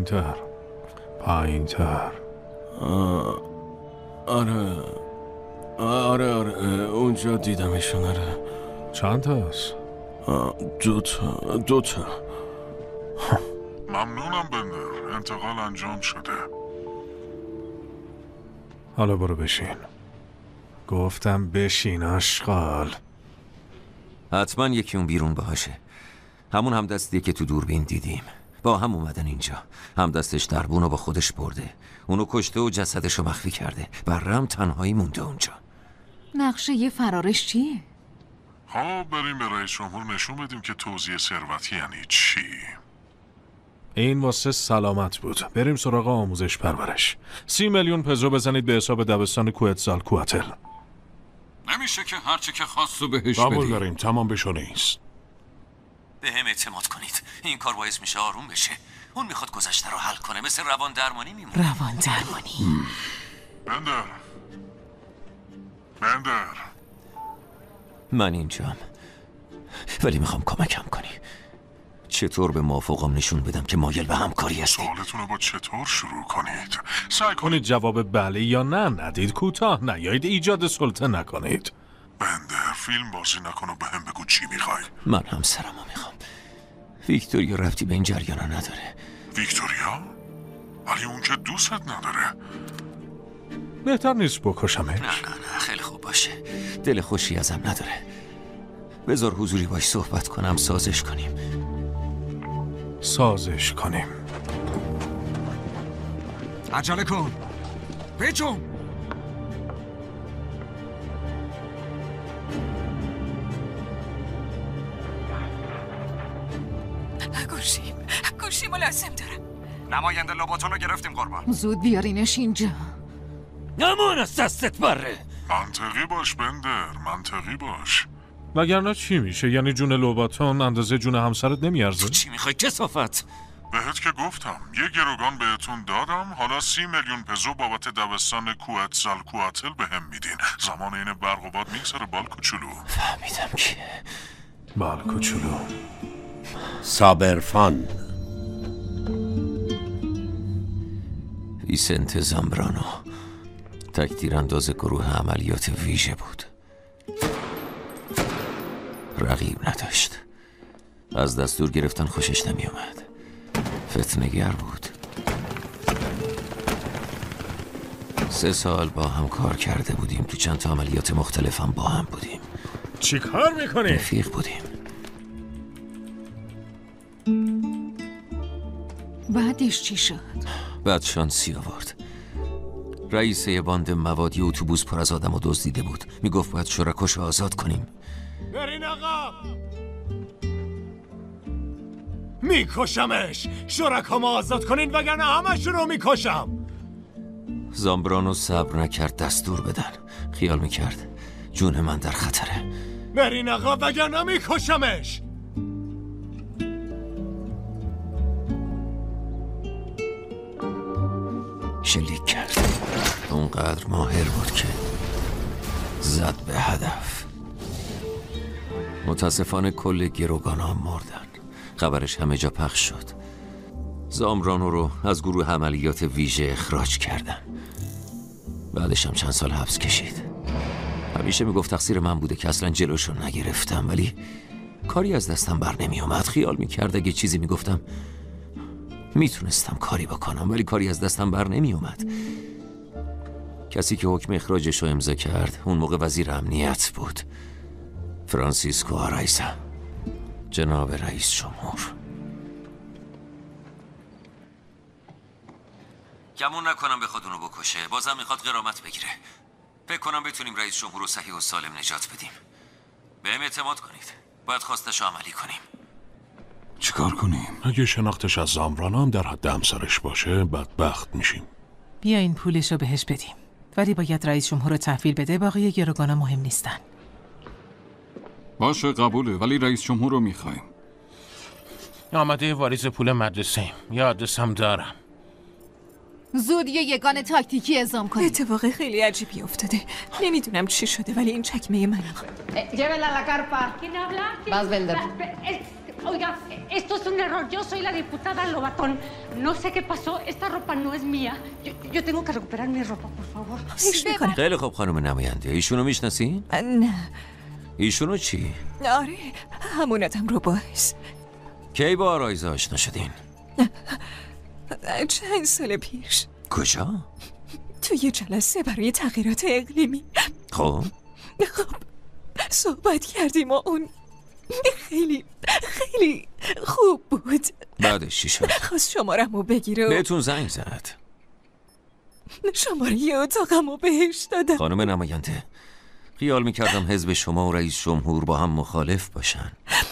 پایینتر. آره آره اونجا دیدمشون. آره. چند تا هست؟ دو تا. ممنونم بندر، انتقال انجام شده. حالا برو بشین. گفتم بشین آشغال. حتما یکی اون بیرون باشه. همون همدستیه که تو دوربین دیدیم. با هم اومدن اینجا. همدستش دربونو با خودش برده. اونو کشته و جسدشو مخفی کرده. برم تنهایی مونده اونجا. نقشه یه فرارش چیه؟ بریم به رئیس جمهور نشون بدیم که توزیع ثروتی یعنی چی. این واسه سلامت بود. بریم سراغ آموزش پرورش. 30 میلیون پزو بزنید به حساب دبستان کوئتزالکواتل. نمیشه که هرچی که خواستو بهش بدی. قبول داریم، تمام بشو نیست. به هم اعتماد کنید. این کار باعث میشه آروم بشه. اون میخواد گذشته رو حل کنه، مثل روان درمانی میمونه. روان درمانی. بندر من اینجام، ولی میخوام کمکم کنی. چطور به موافقم نشون بدم که مایل به همکاری هستی؟ سوالتون رو با چطور شروع کنید؟ سعی کنید جواب بله یا نه ندید. کوتاه نیایید، ایجاد سلطه نکنید. بندر فیلم بازی نکن و به هم بگو چی میخوای. من همسرمو میخوام. ویکتوریا ربطی به این جریانا نداره. ویکتوریا؟ ولی اون که دوستت نداره. بهتر نیست بکشمش؟ نه خیلی خوب باشه. دل خوشی ازم نداره. بذار حضوری باش صحبت کنم، سازش کنیم. عجله کن. بچم. گوشی لازم دارم. نماینده لوباتون رو گرفتیم قربان. زود بیارینش اینجا. نمان از دستت بره. منطقی باش بندر، منطقی باش. وگرنه چی میشه؟ یعنی جون لوباتون اندازه جون همسرت نمیارزه؟ چی میخوای کثافت؟ بهت که گفتم یه گروگان بهتون دادم، حالا 30 میلیون پزو بابت دبستان کوئتزالکواتل به هم میدین. زمان این برق و باد میگذره بال کوچولو. فهمیدم که بال کوچولو. صابرفان. ویسنت زامبرانو تکتیر انداز گروه عملیات ویژه بود. رقیب نداشت. از دستور گرفتن خوشش نمی اومد. فتنه‌گر بود. 3 سال با هم کار کرده بودیم. تو چند تا عملیات مختلف هم با هم بودیم. چی کار میکنی؟ رفیق بودیم. بعدش چی شد؟ بعد شانسی آورد. رئیس یه باند موادی اتوبوس پر از آدم و دزدیده بود. میگفت باید شرکاشو آزاد کنیم. برین آقا. میکشمش. شرکامو آزاد کنین وگرنه همشون رو میکشم. زامبرانو صبر نکرد دستور بدن. خیال میکرد جون من در خطره. برین آقا وگرنه میکشمش. شلیک کرد. اونقدر ماهر بود که زد به هدف. متاسفانه کل گروگانا مردن. خبرش همه جا پخش شد. زامبرانو رو از گروه عملیات ویژه اخراج کردن. بعدش هم چند سال حبس کشید. همیشه میگفت تقصیر من بوده که اصلا جلوشو نگرفتم، ولی کاری از دستم بر نمی اومد. خیال میکرد اگه چیزی میگفتم میتونستم کاری بکنم، ولی کاری از دستم بر نمی اومد. کسی که حکم اخراجش رو امضا کرد اون موقع وزیر امنیت بود، فرانسیسکو آرایزا، جناب رئیس جمهور. گمون نکنم بخواد اونو بکشه. بازم میخواد غرامت بگیره. فکر کنم بتونیم رئیس جمهور رو صحیح و سالم نجات بدیم. بهم اعتماد کنید. باید خواستشو عملی کنیم. چیکار کنیم؟ اگه شناختش از زامبرانو هم در حد همسرش باشه بدبخت میشیم. بیاین پولشو بهش بدیم، ولی باید رئیس جمهور رو تحویل بده. بقیه گروگانا مهم نیستن. باشه قبوله، ولی رئیس جمهور رو میخوایم. آماده واریز پول مدرسه ایم. یه آدرسم دارم. زود یه یگان تاکتیکی اعزام کنید. اتفاق خیلی عجیبی افتاده. نمیدونم چی شده ولی این چکمه منه. Llévenla a la carpa. Vas, Bender. Oiga, esto es un error. Yo soy la diputada Lobatón. No sé qué pasó. Esta ropa no es mía. Yo tengo que recuperar mi ropa, por favor. خیلی خوب خانم نماینده. ایشونو میشناسی؟ نه. ایشونو چی؟ آره، همون آدم رو باعث. کی با آرایزه آشنا شدین؟ چند سال پیش. کجا؟ توی جلسه برای تغییرات اقلیمی. خب صحبت کردیم و اون خیلی خوب بود. بعدش چی شد؟ خواست شمارمو بگیره و بهتون زنگ زد. شماره اتاقمو بهش دادم. خانم نماینده، خیال میکردم حزب شما و رئیس جمهور با هم مخالف باشن.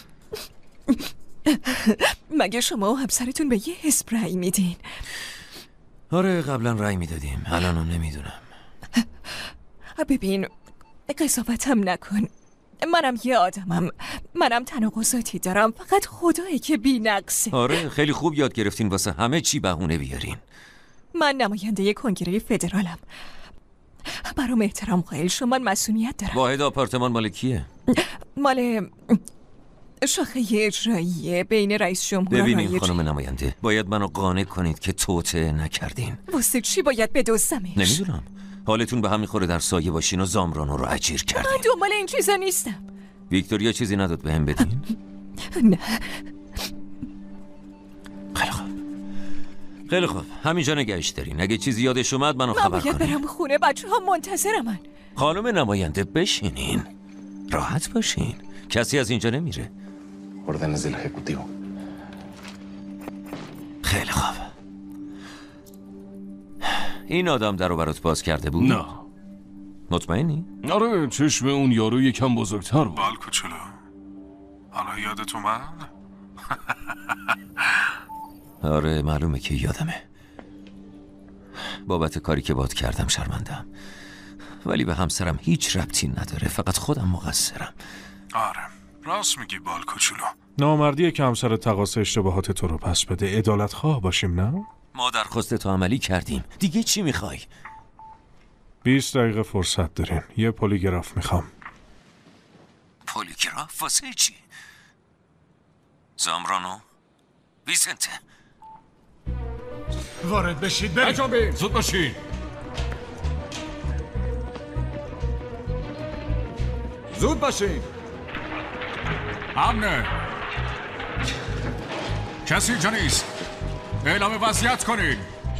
مگه شما و همسرتون به یه حزب رأی میدین؟ آره قبلا رأی میدادیم، الانم نمیدونم. ببین، قضاوتم نکن. منم یه آدمم، منم تناقضاتی دارم، فقط خدایی که بی نقصه. آره خیلی خوب یاد گرفتین واسه همه چی بهونه بیارین. من نماینده کنگره فدرالم، برام احترام قائل شو. من مسئولیت دارم. واحد آپارتمان مال کیه؟ مال شاخه اجراییه بین رئیس جمهور و ببینین خانم نماینده، باید منو قانع کنید که توطئه نکردین. واسه چی باید بدزدمش؟ نمیدونم، حالتون به هم میخوره در سایه باشین و زامرانو رو اجیر کردین. من دنبال این چیزا نیستم. ویکتوریا چیزی نداد بهم بدین؟ نه. خیلی خوب همینجا نگهش دارین. اگه چیزی یادش اومد منو خبر کنین. من باید برم خونه، بچه‌ها منتظرمن. خانم نماینده بشینین، راحت باشین، کسی از اینجا نمیره. órdenes del ejecutivo. خیلی خوب. این آدم درو برات باز کرده بود؟ نه. مطمئنی؟ آره چشم اون یارو یکم بزرگتر بود. بال کوچولو، حالا یادت اومد؟ آره معلومه که یادمه. بابت کاری که باد کردم شرمندم، ولی به همسرم هیچ ربطی نداره، فقط خودم مقصرم. آره راست میگی بال کوچولو. نامردیه که همسر تقاص اشتباهات تو رو پس بده. عدالت خواه باشیم نه؟ ما درخواست تو عملی کردیم، دیگه چی میخوای؟ 20 دقیقه فرصت داریم. یه پلیگراف میخوام. پلیگراف واسه چی؟ زامرانو؟ ویسنته وارد بشید برید. انجام بید. زود باشین. زود باشین. امنه. کسی اینجا نیست. اعلام وضعیت کنین.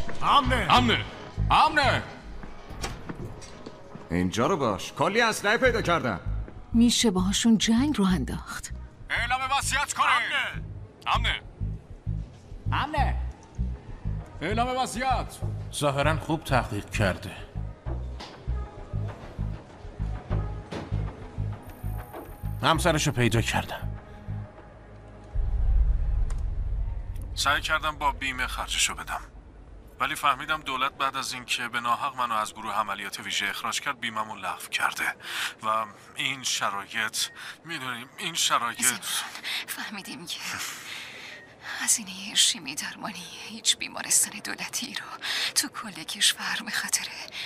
امنه. اینجا رو باش. کلی اسلحه پیدا کردم. میشه باهاشون جنگ رو انداخت. اعلام وضعیت کنین. امنه. اعلام وضعیت. ظاهرا خوب تحقیق کرده. همسرشو پیدا کردم. سعی کردم با بیمه خرجشو بدم، ولی فهمیدم دولت بعد از اینکه به ناحق منو از گروه عملیات ویژه اخراج کرد بیمه‌مو لغو کرده و این شرایط، میدونیم این شرایط. فهمیدیم که هزینه ارشیمی درمانی هیچ بیمارستان دولتی رو تو کل کشور به خاطر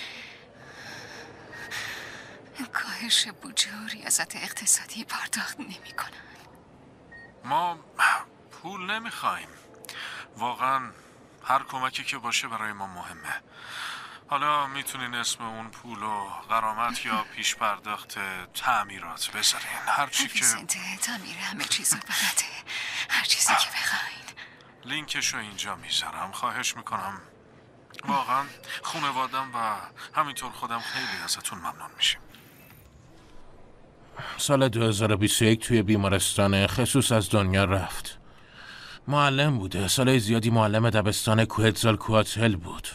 کاهش بودجه و ریاست اقتصادی پرداخت نمی‌کنن. ما پول نمیخوایم، واقعا هر کمکی که باشه برای ما مهمه. حالا میتونین اسم اون پول و غرامت یا پیش پرداخت تعمیرات بذارین، هر چی که تعمیر همه چیزو بلده، هر چیزی که بخواین. لینکشو اینجا میذارم، خواهش میکنم. واقعا خانوادم و همینطور خودم خیلی ازتون ممنون میشیم. سال 2021 توی بیمارستان خصوص از دنیا رفت. معلم بوده، سالهای زیادی معلم دبستان کوهتزالکواتل بود.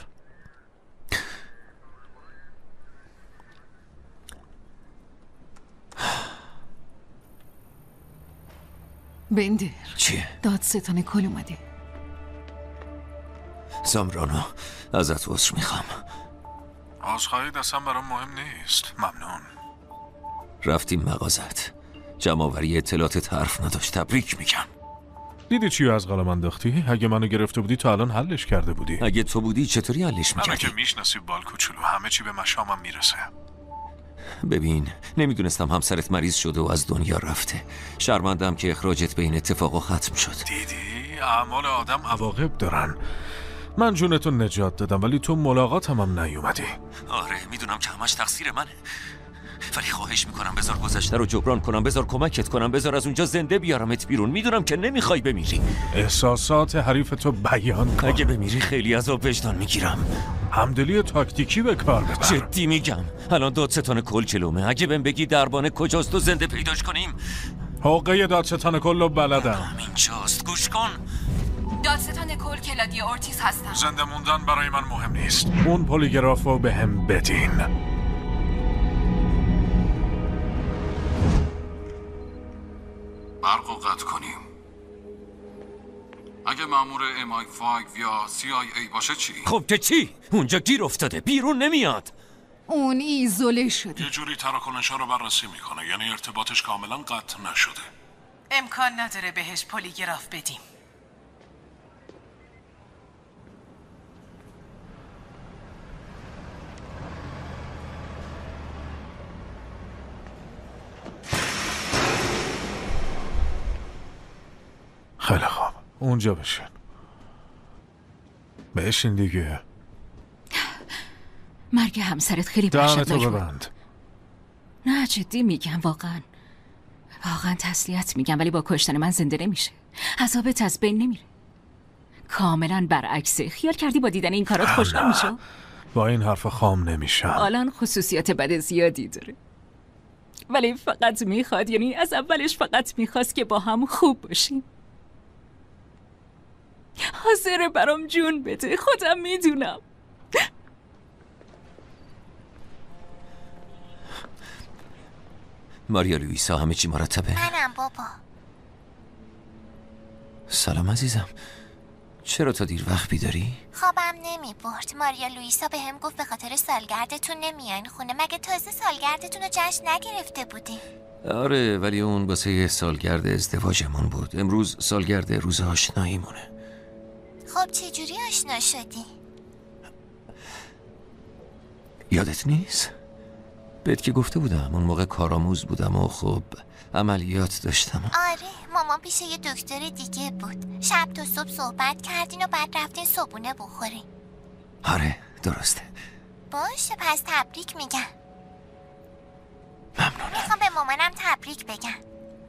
بندر چیه؟ دادستان کل اومده. زامرانو ازت عذر میخوام. عذرخواهی اصلا برام مهم نیست، ممنون. رفتیم مغازت، جمع‌آوری اطلاعات حرف نداشت. تبریک میگم. دیدی چی از قلم انداختی؟ اگه منو گرفته بودی تا الان حلش کرده بودی. اگه تو بودی چطوری حلش میکردی؟ منو که میشناسی بال کوچولو، همه چی به مشامم میرسه. ببین، نمیدونستم همسرت مریض شده و از دنیا رفته. شرمندم که اخراجت به این اتفاق ختم شد. دیدی؟ اعمال آدم عواقب دارن. من جونتو نجات دادم ولی تو ملاقاتم هم نیومدی. آره میدونم که همش تقصیر منه، ولی خواهش میکنم بذار گذشته رو جبران کنم، بذار کمکت کنم، بذار از اونجا زنده بیارمت بیرون. میدونم که نمیخوای بمیری. احساسات حریف تو بیان کن. اگه بمیری خیلی عذاب وجدان میگیرم. همدلی تاکتیکی به کار ببر. جدی میگم، الان دادستان کل جلومه. اگه بهم بگی دربانه کجاست و زنده پیداش کنیم. حقه دادستان کل رو بلدم. اینجاست، گوش کن. دادستان کل کلادیا اورتیز هستم. زنده موندن برای من مهم نیست. اون پلیگرافو به هم بدین. برق رو قطع کنیم. اگه مأمور MI5 یا CIA باشه چی؟ خب که چی؟ اونجا گیر افتاده، بیرون نمیاد. اون ایزوله شده. یه جوری تراکنش‌ها رو بررسی میکنه، یعنی ارتباطش کاملا قطع نشده. امکان نداره بهش پلیگراف بدیم. خیلی خوب، اونجا بشین دیگه. مرگ همسرت خیلی وحشتناک بود. نه جدی میگم، واقعا تسلیت میگم، ولی با کشتن من زنده نمیشه. عذابت از بین نمیره. کاملا برعکسه. خیال کردی با دیدن این کارات خوشحال میشو؟ با این حرف خام نمیشم. الان خصوصیات بد زیادی داره، ولی فقط میخواد، یعنی از اولش فقط میخواست که با هم خوب باشیم. حاضره برام جون بده، خودم میدونم. ماریا لوئیسا، همه چی مرتبه؟ منم بابا. سلام عزیزم، چرا تا دیر وقت بیداری؟ خوابم نمی برد. ماریا لوئیسا به هم گفت به خاطر سالگردتون نمیاین خونه. مگه تازه سالگردتون رو جشن نگرفته بودی؟ آره، ولی اون واسه سالگرد ازدواجمون بود. امروز سالگرد روز آشناییمونه. خب چجوری آشنا شدی؟ یادت نیست؟ بهت که گفته بودم اون موقع کارآموز بودم و خب عملیات داشتم. آره، مامان پیش یه دکتر دیگه بود. شب تا صبح صحبت کردین و بعد رفتین صبحونه بخورین. آره درسته. باشه، پس تبریک میگم. ممنونم. میخوام به مامانم تبریک بگم.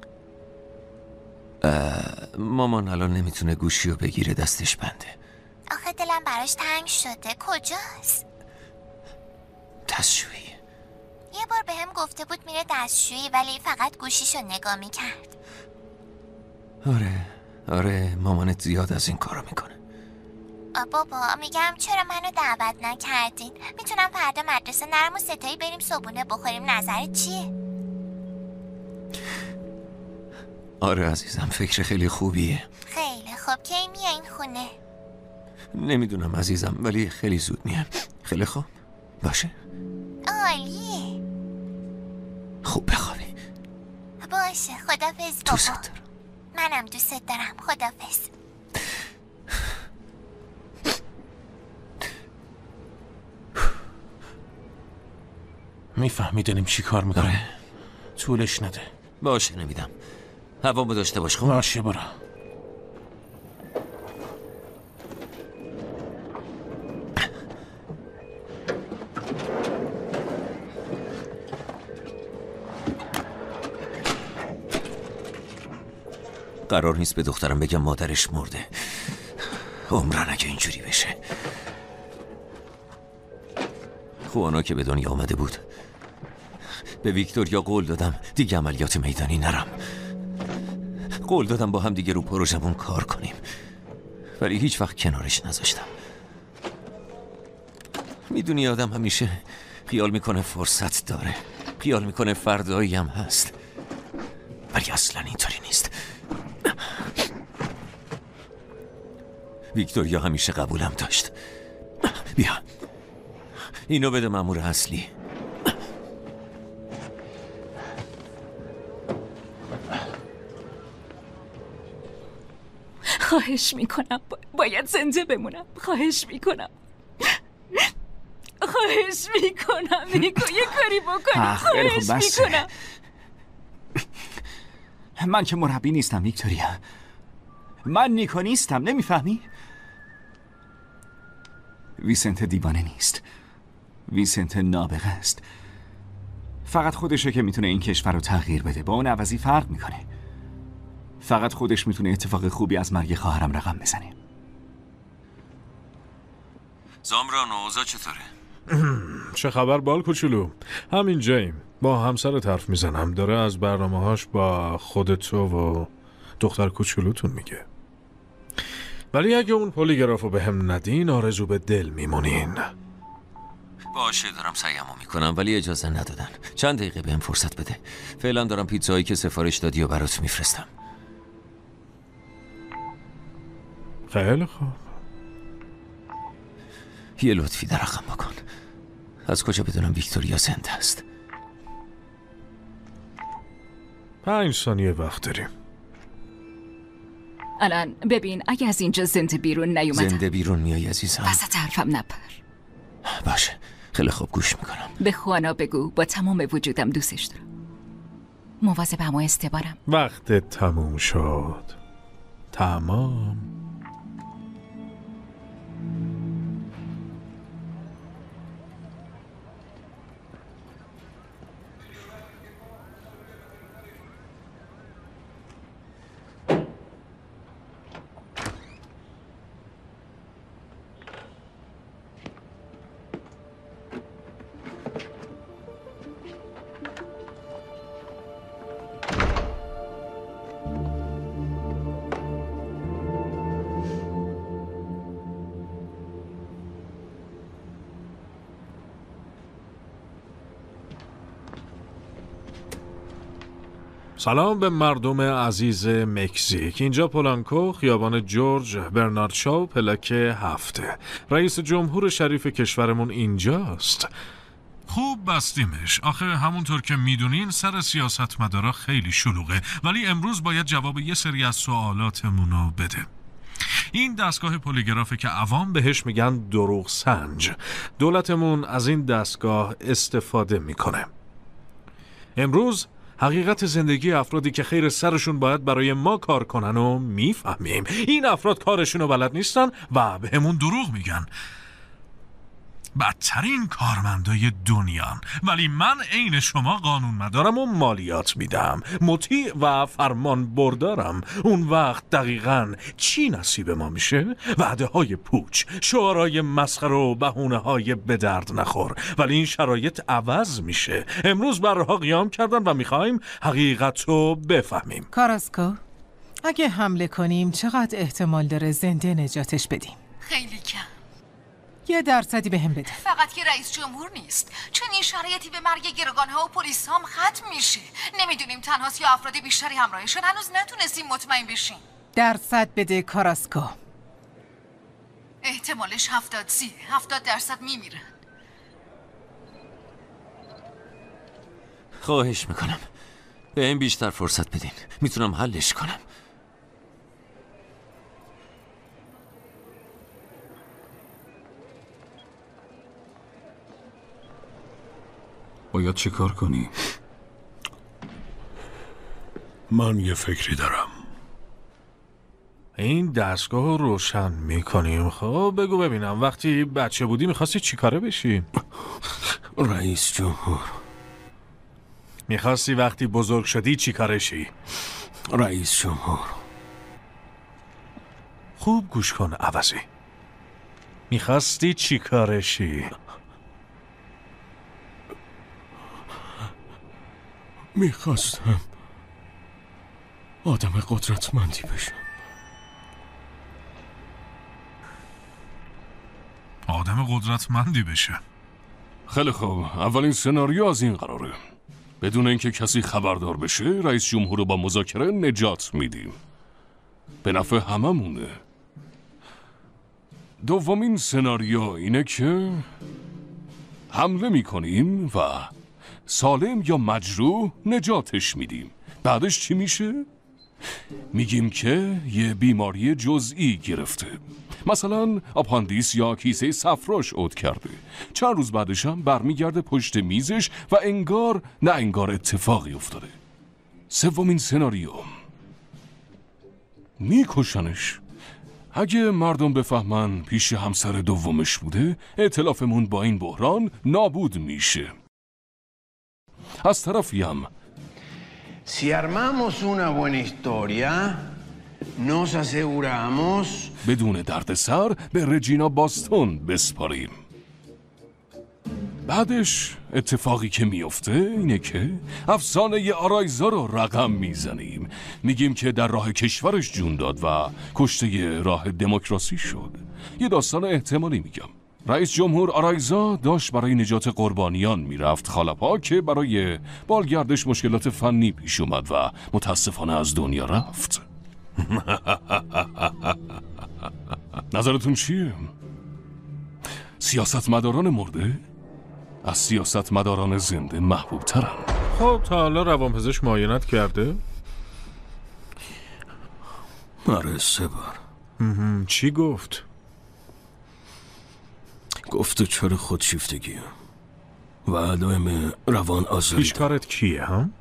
مامان الان نمیتونه گوشی رو بگیره، دستش بنده. آخه دلم براش تنگ شده. کجاست؟ دستشویی. یه بار به هم گفته بود میره دستشویی، ولی فقط گوشیشو نگاه میکرد. آره مامانت زیاد از این کارو میکنه. بابا میگم چرا منو دعوت نکردین؟ میتونم فردا مدرسه نرم و ستایی بریم صبحونه بخوریم. نظرت چیه؟ آره عزیزم، فکر خیلی خوبیه. خیلی خوب. کی میایین خونه؟ نمیدونم عزیزم، ولی خیلی زود میام. خیلی خوب باشه. عالیه. خوب بخوابی. باشه، خدافظ بابا. دوست دارم. منم دوست دارم. خدافظ. میفهمیدنیم چی کار میکنه. طولش نده. باشه نمیدم. هوامو داشته باش. خب باشه برو. قرار نیست به دخترم بگم مادرش مرده. عمرن اگه اینجوری بشه. خوانا که به دنیا آمده بود، به ویکتوریا قول دادم دیگه عملیات میدانی نرم. قول دادم با هم دیگه رو پروژمون کار کنیم، ولی هیچ وقت کنارش نذاشتم. میدونی آدم همیشه خیال میکنه فرصت داره، خیال میکنه فردایی هم هست، ولی اصلا اینطوری نیست. ویکتوریا همیشه قبولم داشت. بیا اینو بده مأمور اصلی. خواهش میکنم، باید زنده بمونم. خواهش میکنم. خواهش میکنم نیکو یه کاری بکنی. خواهش میکنم. من که مربی نیستم ویکتوریا. من نیکو نیستم، نمیفهمی؟ ویسنت دیوانه نیست. ویسنت نابغه است. فقط خودشه که میتونه این کشور رو تغییر بده. با اون عوضی فرق میکنه. فقط خودش میتونه اتفاق خوبی از مرگ خواهرم رقم بزنه. زامران، اوضاع چطوره؟ چه خبر بال کوچولو؟ همین جایم. با همسرت حرف میزنم. داره از برنامه‌هاش با خودتو و دختر کوچولوتون میگه. ولی اگه اون پلیگرافو به هم ندین آرزو به دل میمونین. باشه، دارم سعیمو میکنم ولی اجازه ندادن. چند دقیقه بهم فرصت بده. فعلا دارم پیتزایی که سفارش دادی و برات میفرستم. خیلی خوب. یه لطفی در رقم بکن. از کجا بدونم ویکتوریا زنده است؟ 5 ثانیه وقت داریم. الان ببین اگه از اینجا زنده بیرون نیومدم. زنده بیرون میای عزیزم؟ وسط حرفم نپر. باشه، خیلی خوب گوش میکنم. به خوانا بگو با تمام وجودم دوستش دارم. مواظب هم و استبارم. وقت تموم شد. تمام. سلام به مردم عزیز مکزیک. اینجا پولانکو، خیابان جورج برنارد شاو، پلاک 7. رئیس جمهور شریف کشورمون اینجاست. خوب بستیمش. آخه همونطور که میدونین سر سیاستمدارا خیلی شلوغه، ولی امروز باید جواب یه سری از سوالاتمونو بده. این دستگاه پلیگرافه که عوام بهش میگن دروغ سنج. دولتمون از این دستگاه استفاده میکنه. امروز حقیقت زندگی افرادی که خیر سرشون باید برای ما کار کنن و میفهمیم. این افراد کارشون رو بلد نیستن و به همون دروغ میگن. بدترین کارمندای دنیان. ولی من عین شما قانون مدارم و مالیات میدم، مطیع و فرمان بردارم. اون وقت دقیقاً چی نصیب ما میشه؟ وعده های پوچ، شعارهای مسخره و بهونه های به درد نخور. ولی این شرایط عوض میشه. امروز برها قیام کردن و میخوایم حقیقت رو بفهمیم. کاراسکو، اگه حمله کنیم چقدر احتمال داره زنده نجاتش بدیم؟ خیلی کم. 1% به هم بده. فقط که رئیس جمهور نیست، چون این شرایطی به مرگ گروگان‌ها و پلیس هم ختم میشه. نمیدونیم تنهاست یا افراد بیشتری همراهشون. هنوز نتونستیم مطمئن بشیم. 1% بده کاراسکو. احتمالش 70% میمیرن. خواهش میکنم به این بیشتر فرصت بدین. میتونم حلش کنم. باید چه کار کنی؟ من یه فکری دارم. این دستگاه رو روشن میکنیم. خب بگو ببینم، وقتی بچه بودی میخواستی چی کاره بشی؟ رئیس جمهور. میخواستی وقتی بزرگ شدی چی کاره شی؟ رئیس جمهور. خوب گوش کن عوضی. میخواستی چی کاره شی؟ میخواستم آدم قدرتمندی بشم. آدم قدرتمندی بشه. خیلی خوب، اولین سناریو از این قراره. بدون اینکه کسی خبردار بشه رئیس جمهور رو با مذاکره نجات میدیم. به نفع هممونه. دومین سناریو اینه که حمله میکنیم و سالم یا مجروح نجاتش میدیم. بعدش چی میشه؟ میگیم که یه بیماری جزئی گرفته، مثلا آپاندیس یا کیسه صفراش عود کرده. چند روز بعدش هم برمیگرده پشت میزش و انگار نه انگار اتفاقی افتاده. سومین سناریو، میکشنش. اگه مردم بفهمن پیش همسر دومش بوده، ائتلافمون با این بحران نابود میشه. از طرفی هم Si armamos una buena historia, nos aseguramos بدون دردسر به رجینا باستون بسپاریم. بعدش اتفاقی که میفته اینه که افسانه آرایزا رو رقم میزنیم. میگیم که در راه کشورش جون داد و کشته راه دموکراسی شد. یه داستان احتمالی میگم. رئیس جمهور آرایزا داشت برای نجات قربانیان میرفت خالپا که برای بالگردش مشکلات فنی پیش اومد و متاسفانه از دنیا رفت. نظرتون چیه؟ سیاستمداران مرده از سیاستمداران زنده محبوب ترن. خب تا حالا روانپزشک معاینت کرده؟ آره 3 بار. چی گفت؟ گفت چرا خودشیفتگی و علائم روان آزاری. پیشکارت کیه هم؟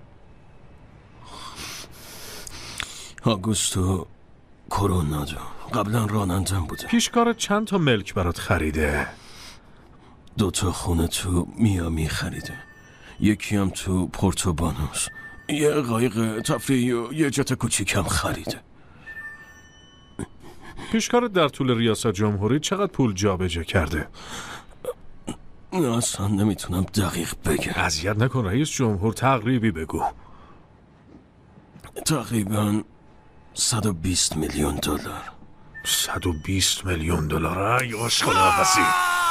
آگوستو کورونادو، قبلا رانندم بوده. پیشکارت چند تا ملک برات خریده؟ 2 تا خونه تو میامی خریده، یکی هم تو پورتوبانوس، یه قایق تفریحی و یه جت کوچیکم خریده. پیشکارت در طول ریاست جمهوری چقدر پول جابجا کرده؟ نه اصلا نمیتونم دقیق بگم. اذیت نکن رئیس جمهور، تقریبی بگو. تقریبا 120 میلیون دلار. 120 میلیون دلار؟ ای عشق نفسی.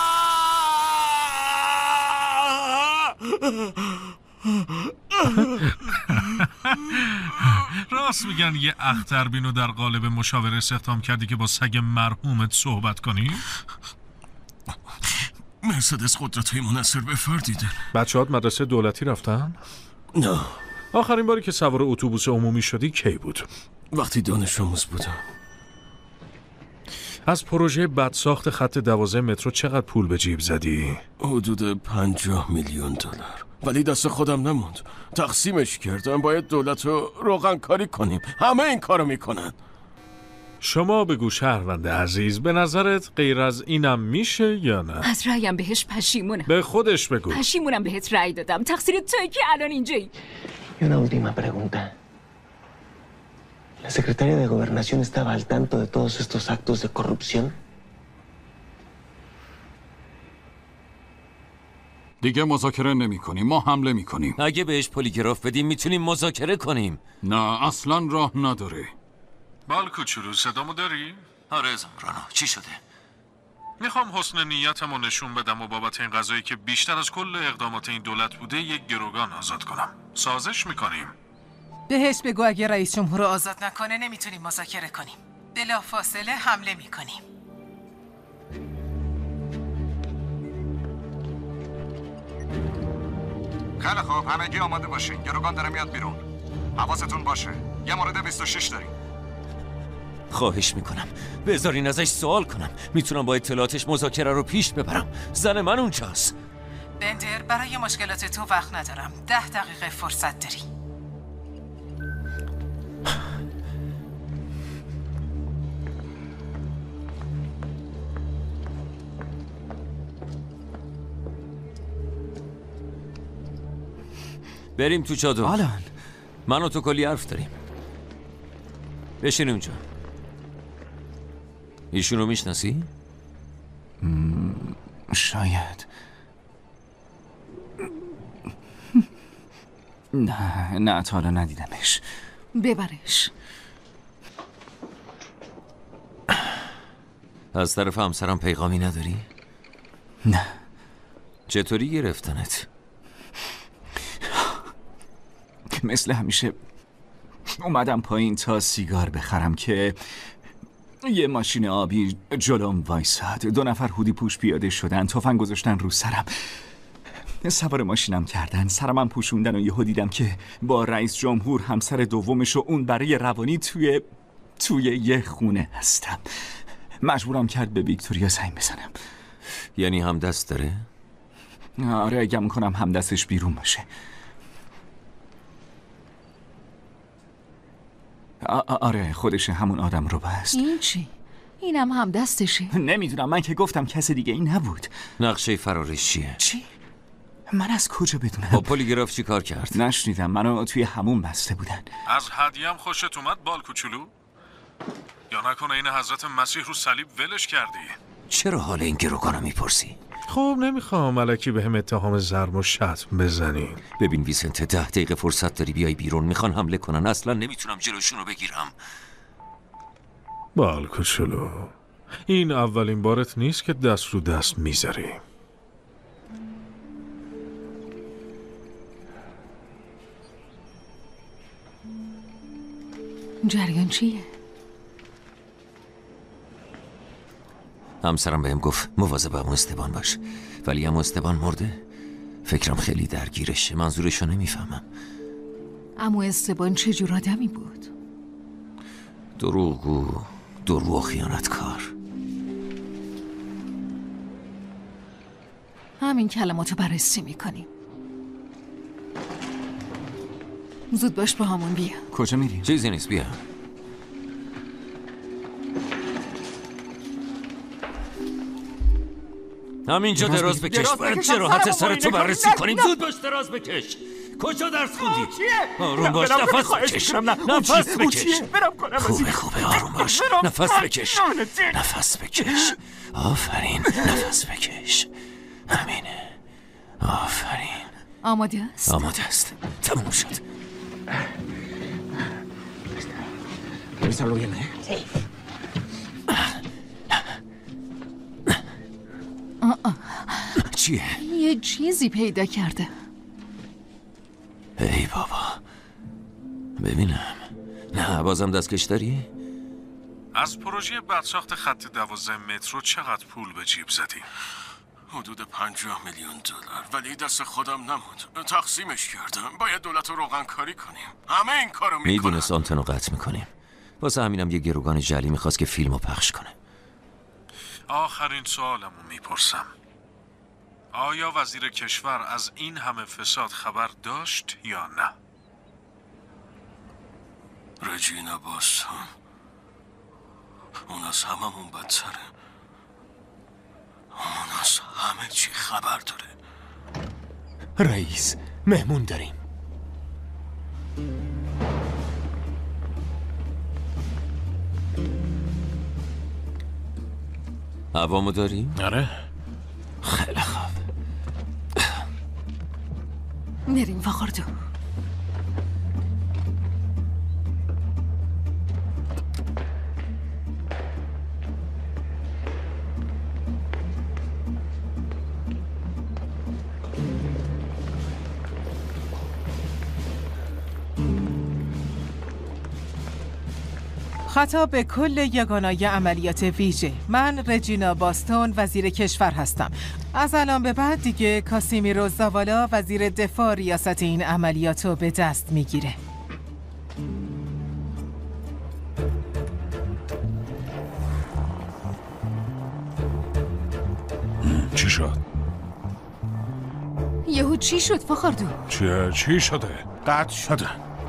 راست میگن یه اختربینو در قالب مشاور استخدام کردی که با سگ مرحومت صحبت کنی؟ مرسدس قدرت‌های منحصر به فردی داره. بچه‌هات مدرسه دولتی رفتن؟ نه. آخرین باری که سوار اتوبوس عمومی شدی کی بود؟ وقتی دانش آموز بودم. از پروژه بدساخت خط 12 مترو چقدر پول به جیب زدی؟ حدود 50 میلیون دلار. ولی دست خودم نموند، تقسیمش کردم. باید دولت رو روغن کاری کنیم، همه این کارو میکنن. شما بگو شهروند عزیز، به نظرت غیر از اینم میشه یا نه؟ از رأیم بهش پشیمونم. به خودش بگو. پشیمونم بهت رأی دادم. تقصیر توی که الان اینجایی. Y una última pregunta. ¿La secretaria de Gobernación estaba al tanto de todos estos actos de corrupción? دیگه مذاکره نمی کنیم، ما حمله می کنیم. اگه بهش پلیگراف بدیم میتونیم مذاکره کنیم. نه اصلا راه نداره. بالکوچولو صدامو داری؟ آره زمرانا، چی شده؟ میخوام حسن نیتمو نشون بدم و بابت این قضایی که بیشتر از کل اقدامات این دولت بوده یک گروگان آزاد کنم. سازش میکنیم. بهش بگو اگه رئیس جمهور رو آزاد نکنه نمیتونیم مذاکره کنیم. بلافاصله حمله میکنیم. خیلی خوب، همگی آماده باشین. گروگان داره میاد بیرون. حواستون باشه. یه مورد 26 داریم. خواهش میکنم بذارین ازش سوال کنم. میتونم با اطلاعاتش مذاکره رو پیش ببرم. زن من اونجاست. بندر، برای مشکلات تو وقت ندارم. 10 دقیقه فرصت داری. بریم تو چادر. آلان، من و تو کلی حرف داریم. بشین اونجا. ایشونو میشناسی؟ شاید. نه تا حالا ندیدمش. ببرش. از طرف همسرم پیغامی نداری؟ نه. چطوری گرفتنت؟ مثل همیشه اومدم پایین تا سیگار بخرم که یه ماشین آبی جلوم وایساد. 2 نفر هودی پوش پیاده شدن، تفنگ گذاشتن رو سرم. سوار ماشینم کردن، سرمم پوشوندن و یهو دیدم که با رئیس جمهور همسر دومش و اون برای روانی توی یه خونه هستم. مجبورم کرد به ویکتوریا زنگ بزنم. یعنی همدست داره؟ آره، اگه میکنم همدستش بیرون باشه. آره خودش همون آدم رو بست. این چی؟ اینم همدستشه؟ نمیدونم، من که گفتم کس دیگه این نبود. نقشه فرارش چیه؟ چی؟ من از کجا بدونم؟ با پلیگراف چی کار کرد؟ نشنیدم، منو توی همون بسته بودن. از هدیه‌ام خوشت اومد بال کوچولو؟ یا نکنه این حضرت مسیح رو صلیب ولش کردی؟ چرا حال این گروگانو میپرسی؟ خب نمیخوام الکی به هم اتهام ظلم و شتم بزنی. ببین ویسنت، 10 دقیقه فرصت داری بیای بیرون. میخوان حمله کنن، اصلا نمیتونم جلوشون رو بگیرم. بال کوچولو، این اولین بارت نیست که دست رو دست میذاری. جریان چیه؟ همسرم بهم گفت مواظب عمو استبان باش، ولی عمو استبان مرده. فکرم خیلی درگیرشه، منظورشو نمیفهمم. عمو استبان چه جور آدمی بود؟ دروغگو و خیانتکار. همین کلماتو بررسی میکنیم. زود باش با همون بیا. کجا میریم؟ چیزی نیست، بیا. همینجا دراز بکش. باید جراحت سرتو بررسی کنیم. زود باش دراز بکش. کجا درس خوندی؟ آروم باش، نفس بکش. نفس بکش. خوبه آروم باش. نفس بکش. نفس بکش. آفرین، نفس بکش. همینه. آفرین. آماده است؟ آماده است. تموم شد. Revísalo bien, ¿eh? Sí. چیه؟ یه چیزی پیدا کرده. ای بابا، ببینم. نه بازم دستکش داری؟ از پروژه بدساخت خط 12 مترو چقدر پول به جیب زدی؟ حدود 50 میلیون دلار، ولی دست خودم نموند. تقسیمش کردم. باید دولت رو روغن کاری کنیم. همه این کارو میکنن. میدونست آنتنو قطع میکنیم. واسه همینم یه گروگان جعلی میخواست که فیلمو پخش کنه. آخرین سوالمو میپرسم، آیا وزیر کشور از این همه فساد خبر داشت یا نه؟ رجینا باستون، اون از هممون بدتره. اون از همه چی خبر داره. رئیس، مهمون داریم. هوامو داریم؟ آره. خیلی خوب. بریم فخاردو. خطاب به کل یگانه‌ی عملیات ویژه. من رجینا باستون، وزیر کشور هستم. از الان به بعد دیگه کاسیمیرو زاوالا وزیر دفاع ریاست این عملیات رو به دست میگیره. چی شد؟ یهو چی شد فخاردو؟ چی شده؟ قطع شده.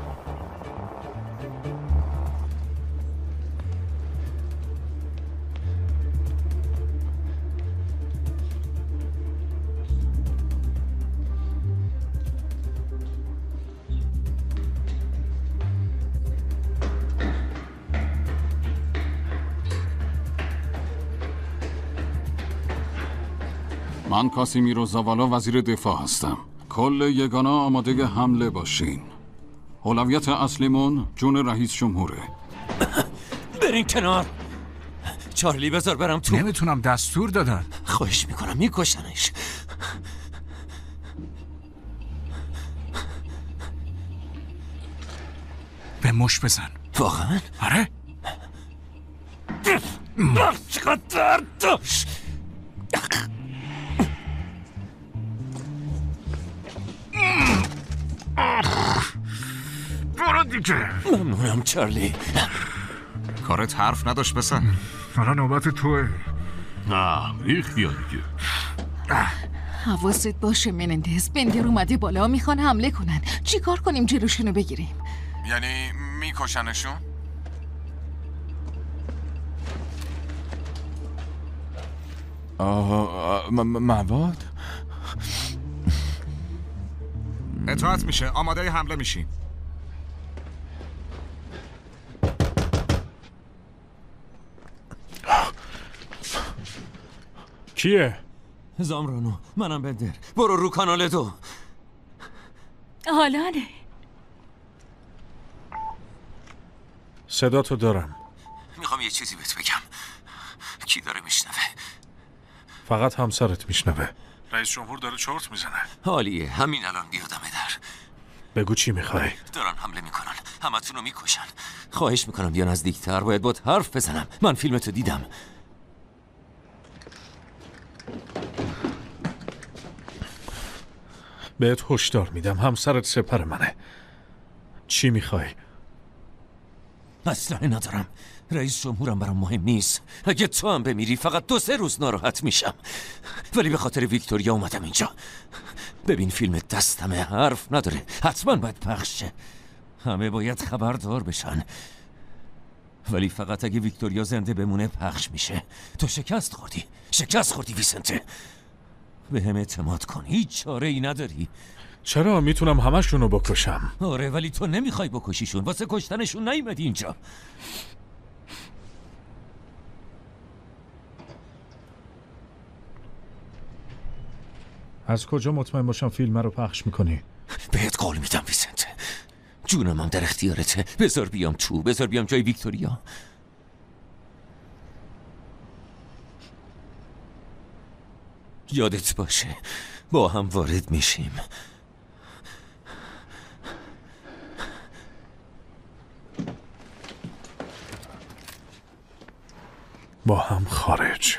من کاسیمیرو زاوالا وزیر دفاع هستم. کل یگانه آماده حمله باشین. اولویت اصلیمون جون رئیس جمهوره. برین کنار. چارلی بذار برم تو. نمیتونم، دستور دادن. خواهش میکنم، میکشنش. به مش بزن. واقعا؟ آره. چقدر درد داشت. برو دیگه. ممنونم چارلی. کارت حرف نداشت پسر. حالا نوبت توه. بی خیال دیگه. حواست باشه منندز، بندر اومده بالا، میخوان حمله کنن. چی کار کنیم جلوشونو بگیریم؟ یعنی میکشنشون؟ مواد؟ اطاعت میشه. آماده حمله میشین. کیه؟ زامرانو، منم بندر. برو رو کانال 2. آلانه. صدا تو دارم. میخوام یه چیزی بهت بگم. کی داره میشنوه؟ فقط همسرت میشنوه. رئیس جمهور داره چرت میزنه. حالیه، همین الان بیادمه در. بگو چی میخوای؟ دارن حمله میکنن، همتونو میکشن. خواهش میکنم بیا نزدیکتر، باید باید حرف بزنم. من فیلمتو دیدم. بهت هشدار میدم، همسرت سپر منه. چی میخوای؟ اصلا ندارم. رئیس جمهورم برام مهم نیست. اگه تو هم بمیری فقط 2-3 روز ناراحت میشم. ولی به خاطر ویکتوریا اومدم اینجا. ببین فیلم دستمه، حرف نداره، حتما باید پخش شه. همه باید خبردار بشن. ولی فقط اگه ویکتوریا زنده بمونه پخش میشه. تو شکست خوردی ویسنته. به هم اعتماد کن، هیچ چاره ای نداری. چرا؟ میتونم همشونو بکشم. آره ولی تو نمیخوای بکشیشون. واسه کشتنشون نیومدی اینجا. از کجا مطمئن باشم فیلم رو پخش میکنی؟ بهت قول میدم ویسنت، جونم هم در اختیارته. بذار بیام تو، بذار بیام جای ویکتوریا. یادت باشه با هم وارد میشیم. با هم خارج.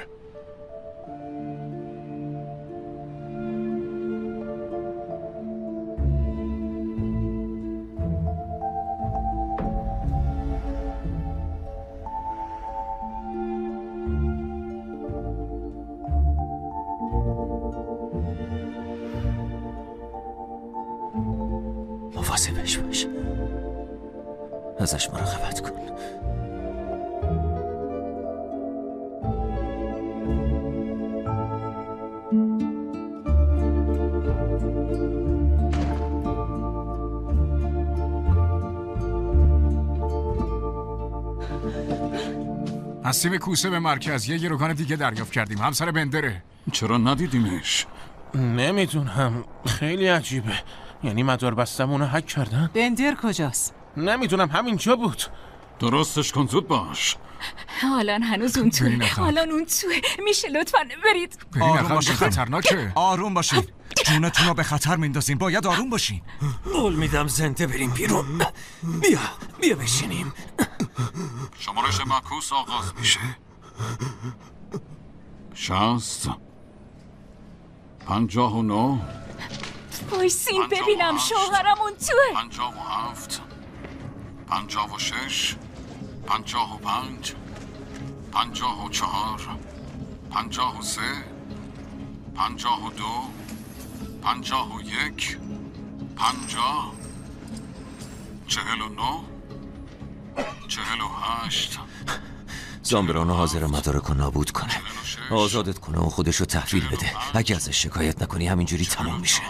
مواظبش باش، ازش مراقبت کن. از سیم کوسه به مرکز یه گروگان دیگه دریافت کردیم. همسر بندره. چرا ندیدیمش؟ نمیدونم، خیلی عجیبه. یعنی مدار بستمونو هک کردن؟ بندر کجاست؟ نمیدونم، همینجا بود. درستش کن، زود باش. حالان هنوز اون توه. حالان اون توه. میشه لطفا برید. آروم باشین، خطرناکه. آروم باشین. جونتون رو به خطر میندازین. باید آروم باشین. قول میدم زنده بریم بیرون. بیا بشینیم. شمارش معکوس آغاز میشه. 60 59 وایسین ببینم شوهرم اون توه. 57 56 55 54 53 52 51 50 49 48. زامبرانو حاضر مدارکو نابود کنه، آزادت کنه و خودشو تحویل بده. اگه ازش شکایت نکنی همینجوری تمام میشه.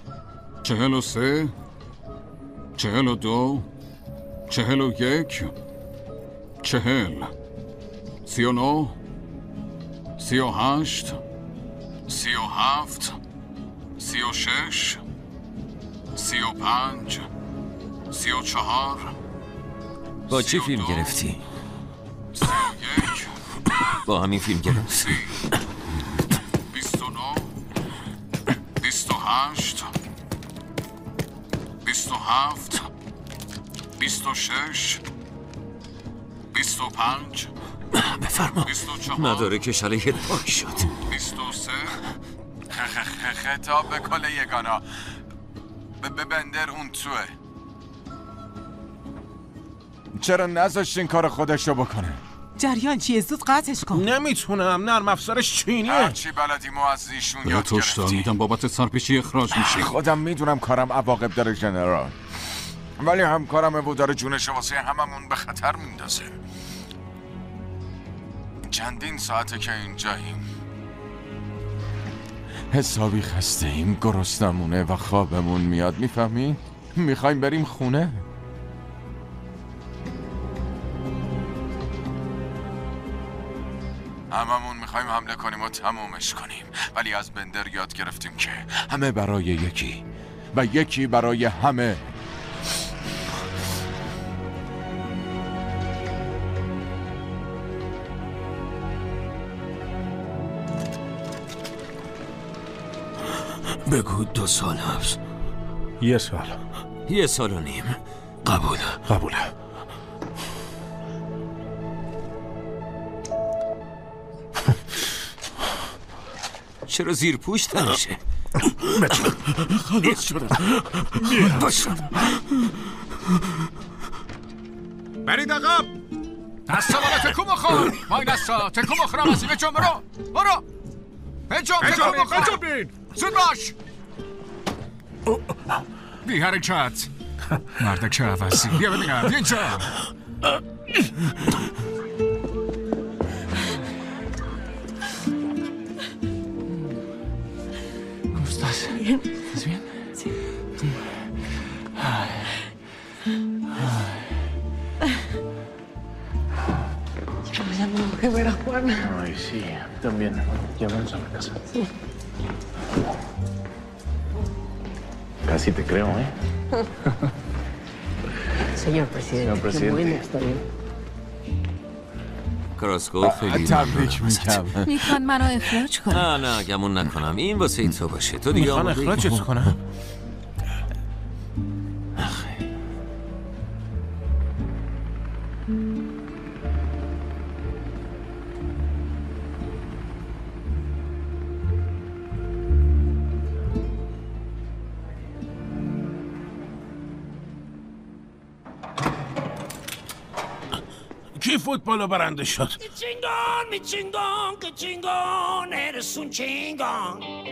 43 42 41 40 39 38 37 36 35 34. با چی فیلم گرفتی؟ با همین فیلم گرفتی. 29 28 27 26 25. بفرما. مدارکش علیه پاک شد. 23. خطاب به کل یگانا. بندر اون توه. چرا نذاشتین کار خودش رو بکنه؟ جریان چیه؟ زود قطعش کن. نمیتونم، نرم افزارش چینیه. هرچی بلدی ما از ایشون یاد گرفتیم. میدم بابت سرپیچی اخراج میشی. خودم میدونم کارم عواقب داره ژنرال، ولی همکارم و داره جونش واسه هممون به خطر میندازه. چندین ساعته که اینجاییم، حسابی خسته ایم، گرسنمونه و خوابمون میاد. میفهمی؟ میخوایم بریم خونه. هممون میخوایم حمله کنیم و تمومش کنیم، ولی از بندر یاد گرفتیم که همه برای یکی و یکی برای همه. بگو 2 سال حبس. 1 سال. 1 سال و نیم. قبوله. چرا زیر پوشت نمیشه؟ خلاص شده. باشم. برید عقب. دستا بالا تکو بخور. وای دستا تکو بخورم از این بجام. برو بجام بین. زود باش. بی حرکت. مردک عوضی. بیا ببینم اینجا. Bien. ¿Estás bien? Sí. Ay. Yo me llamo que ver a Juan. Ay, sí, también. Ya vamos a la casa. Sí. Casi te creo, ¿eh? Señor presidente. Qué buena historia. کراسکو خیلی تبریک میگم. میخوان منو اخراج کنم. نه گمون نکنم. این واسه این تو باشه. تو دیگه میخوان اخراجت کنم. کی فوتبالو برنده شد؟ Mi chingón, qué chingón, eres un chingón.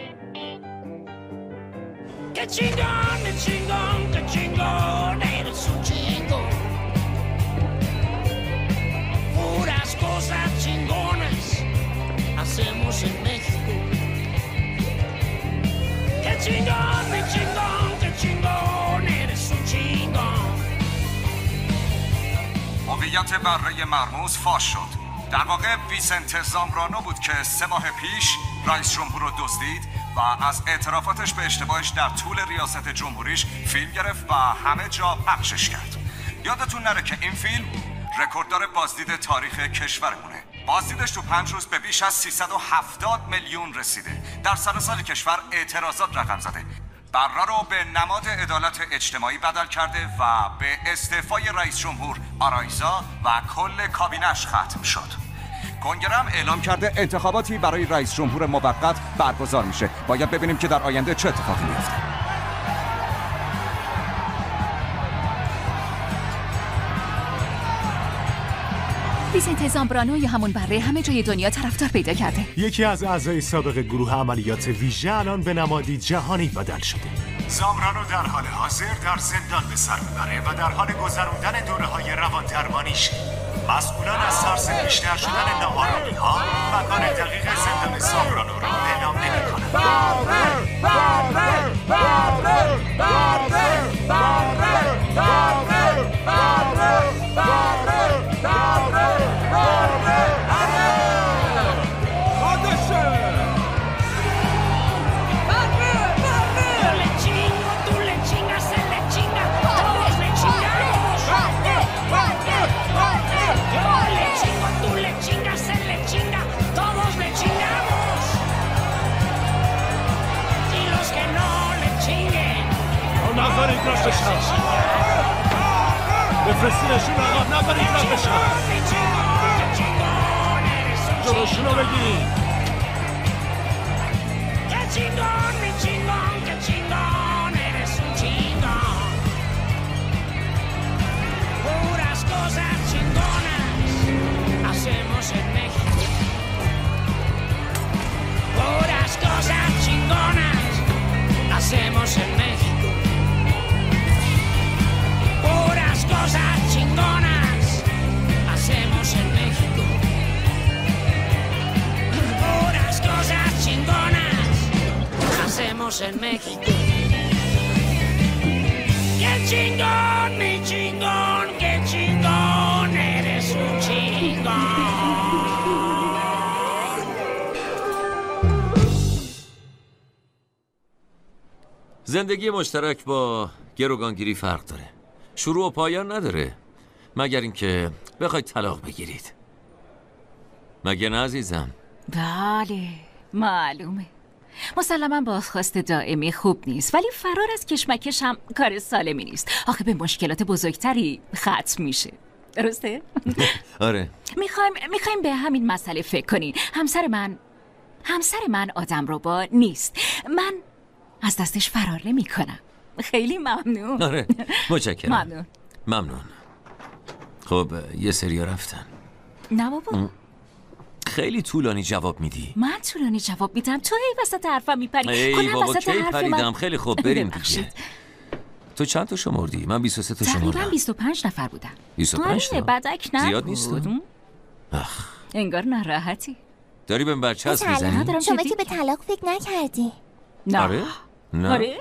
Qué chingón, mi chingón, qué chingón, eres un chingón. Puras cosas chingonas hacemos en México. Qué chingón, mi chingón, qué chingón, eres un chingón. هویت بره مرموز فاش شد. در واقع ویسنت زامبرانو بود که 3 ماه پیش رئیس جمهور رو دزدید و از اعترافاتش به اشتباهش در طول ریاست جمهوریش فیلم گرفت و همه جا پخشش کرد. یادتون نره که این فیلم رکورددار بازدید تاریخ کشورمونه. بازدیدش تو 5 روز به بیش از 370 میلیون رسیده. در سراسر کشور اعتراضات رقم زده. برا رو به نماد عدالت اجتماعی بدل کرده و به استعفای رئیس جمهور آرایزا و کل کابینش ختم شد. کنگره هم اعلام کرده انتخاباتی برای رئیس جمهور موقت برگزار میشه. باید ببینیم که در آینده چه اتفاقی میفته. ویسنت زامبرانو یا همون بره همه جای دنیا طرفدار پیدا کرده. یکی از اعضای سابق گروه عملیات ویژه الان به نمادی جهانی بدل شده. زامبرانو در حال حاضر در زندان به سر میبره و در حال گذروندن دوره‌های روان‌درمانیش. مسئولان از ترس بیشتر شدن ناآرامی‌ها مکان دقیق زندان زامبرانو را اعلام نمی‌کنند. نذارید راست بشن. بفرستینشون آقا، نذارید راست بشن. جلوشون رو بگیرید. Qué chingón, mi chingón, qué chingón, eres un chingón. estamos en México. ¡Qué chingón, mi chingón! ¡Qué chingón! ¡Eres un chingón! زندگی مشترک با گروگانگیری فرق داره. شروع و پایان نداره، مگر اینکه بخواید طلاق بگیرید. مگه نه عزیزم؟ بله معلومه. مسلما بازخواست دائمی خوب نیست، ولی فرار از کشمکش هم کار سالمی نیست. آخه به مشکلات بزرگتری ختم میشه. درسته؟ آره. میخوایم به همین مسئله فکر کنین. همسر من آدم ربا نیست. من از دستش فرار نمی کنم. خیلی ممنون. آره متشکرم. ممنون. خب یه سریا رفتن. نه بابا. خیلی طولانی جواب میدی. من طولانی جواب میدم؟ تو هی وسط حرفم میپری. ای بابا کی پریدم؟ خیلی خوب بریم دیگه. تو چند تا شمردی؟ من 23 تا شمردم. تقریبا 25 نفر بودن. 25 تا؟ بدک نبود. زیاد نیست. انگار ناراحتی. داری بهم برچسب میزنی؟ شما که به طلاق فکر نکردی. نه. آره؟ نه. آره؟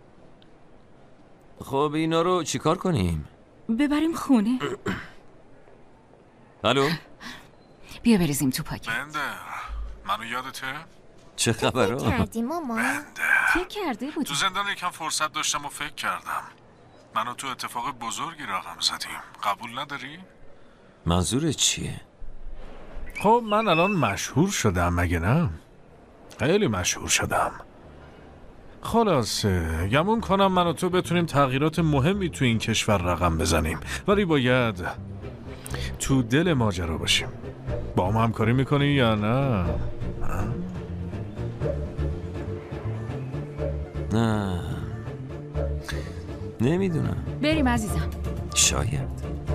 خب اینا رو چیکار کنیم؟ ببریم خونه. الو؟ بیا بریزیم تو پاکت. بندر منو یادته؟ چه خبره؟ فکر کردی ماما؟ فکر کرده بودی؟ تو زندان یکم فرصت داشتم و فکر کردم. منو تو اتفاق بزرگی رقم زدیم. قبول نداری؟ منظورت چیه؟ خب من الان مشهور شدم مگه نه؟ خیلی مشهور شدم. خلاصه گمون کنم من و تو بتونیم تغییرات مهمی تو این کشور رقم بزنیم، ولی باید تو دل ماجرا باشیم. با هم همکاری میکنی یا نه؟ نه نمیدونم. بریم عزیزم. شاید.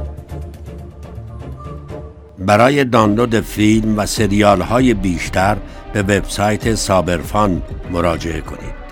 برای دانلود فیلم و سریال های بیشتر به وبسایت سابرفان مراجعه کنید.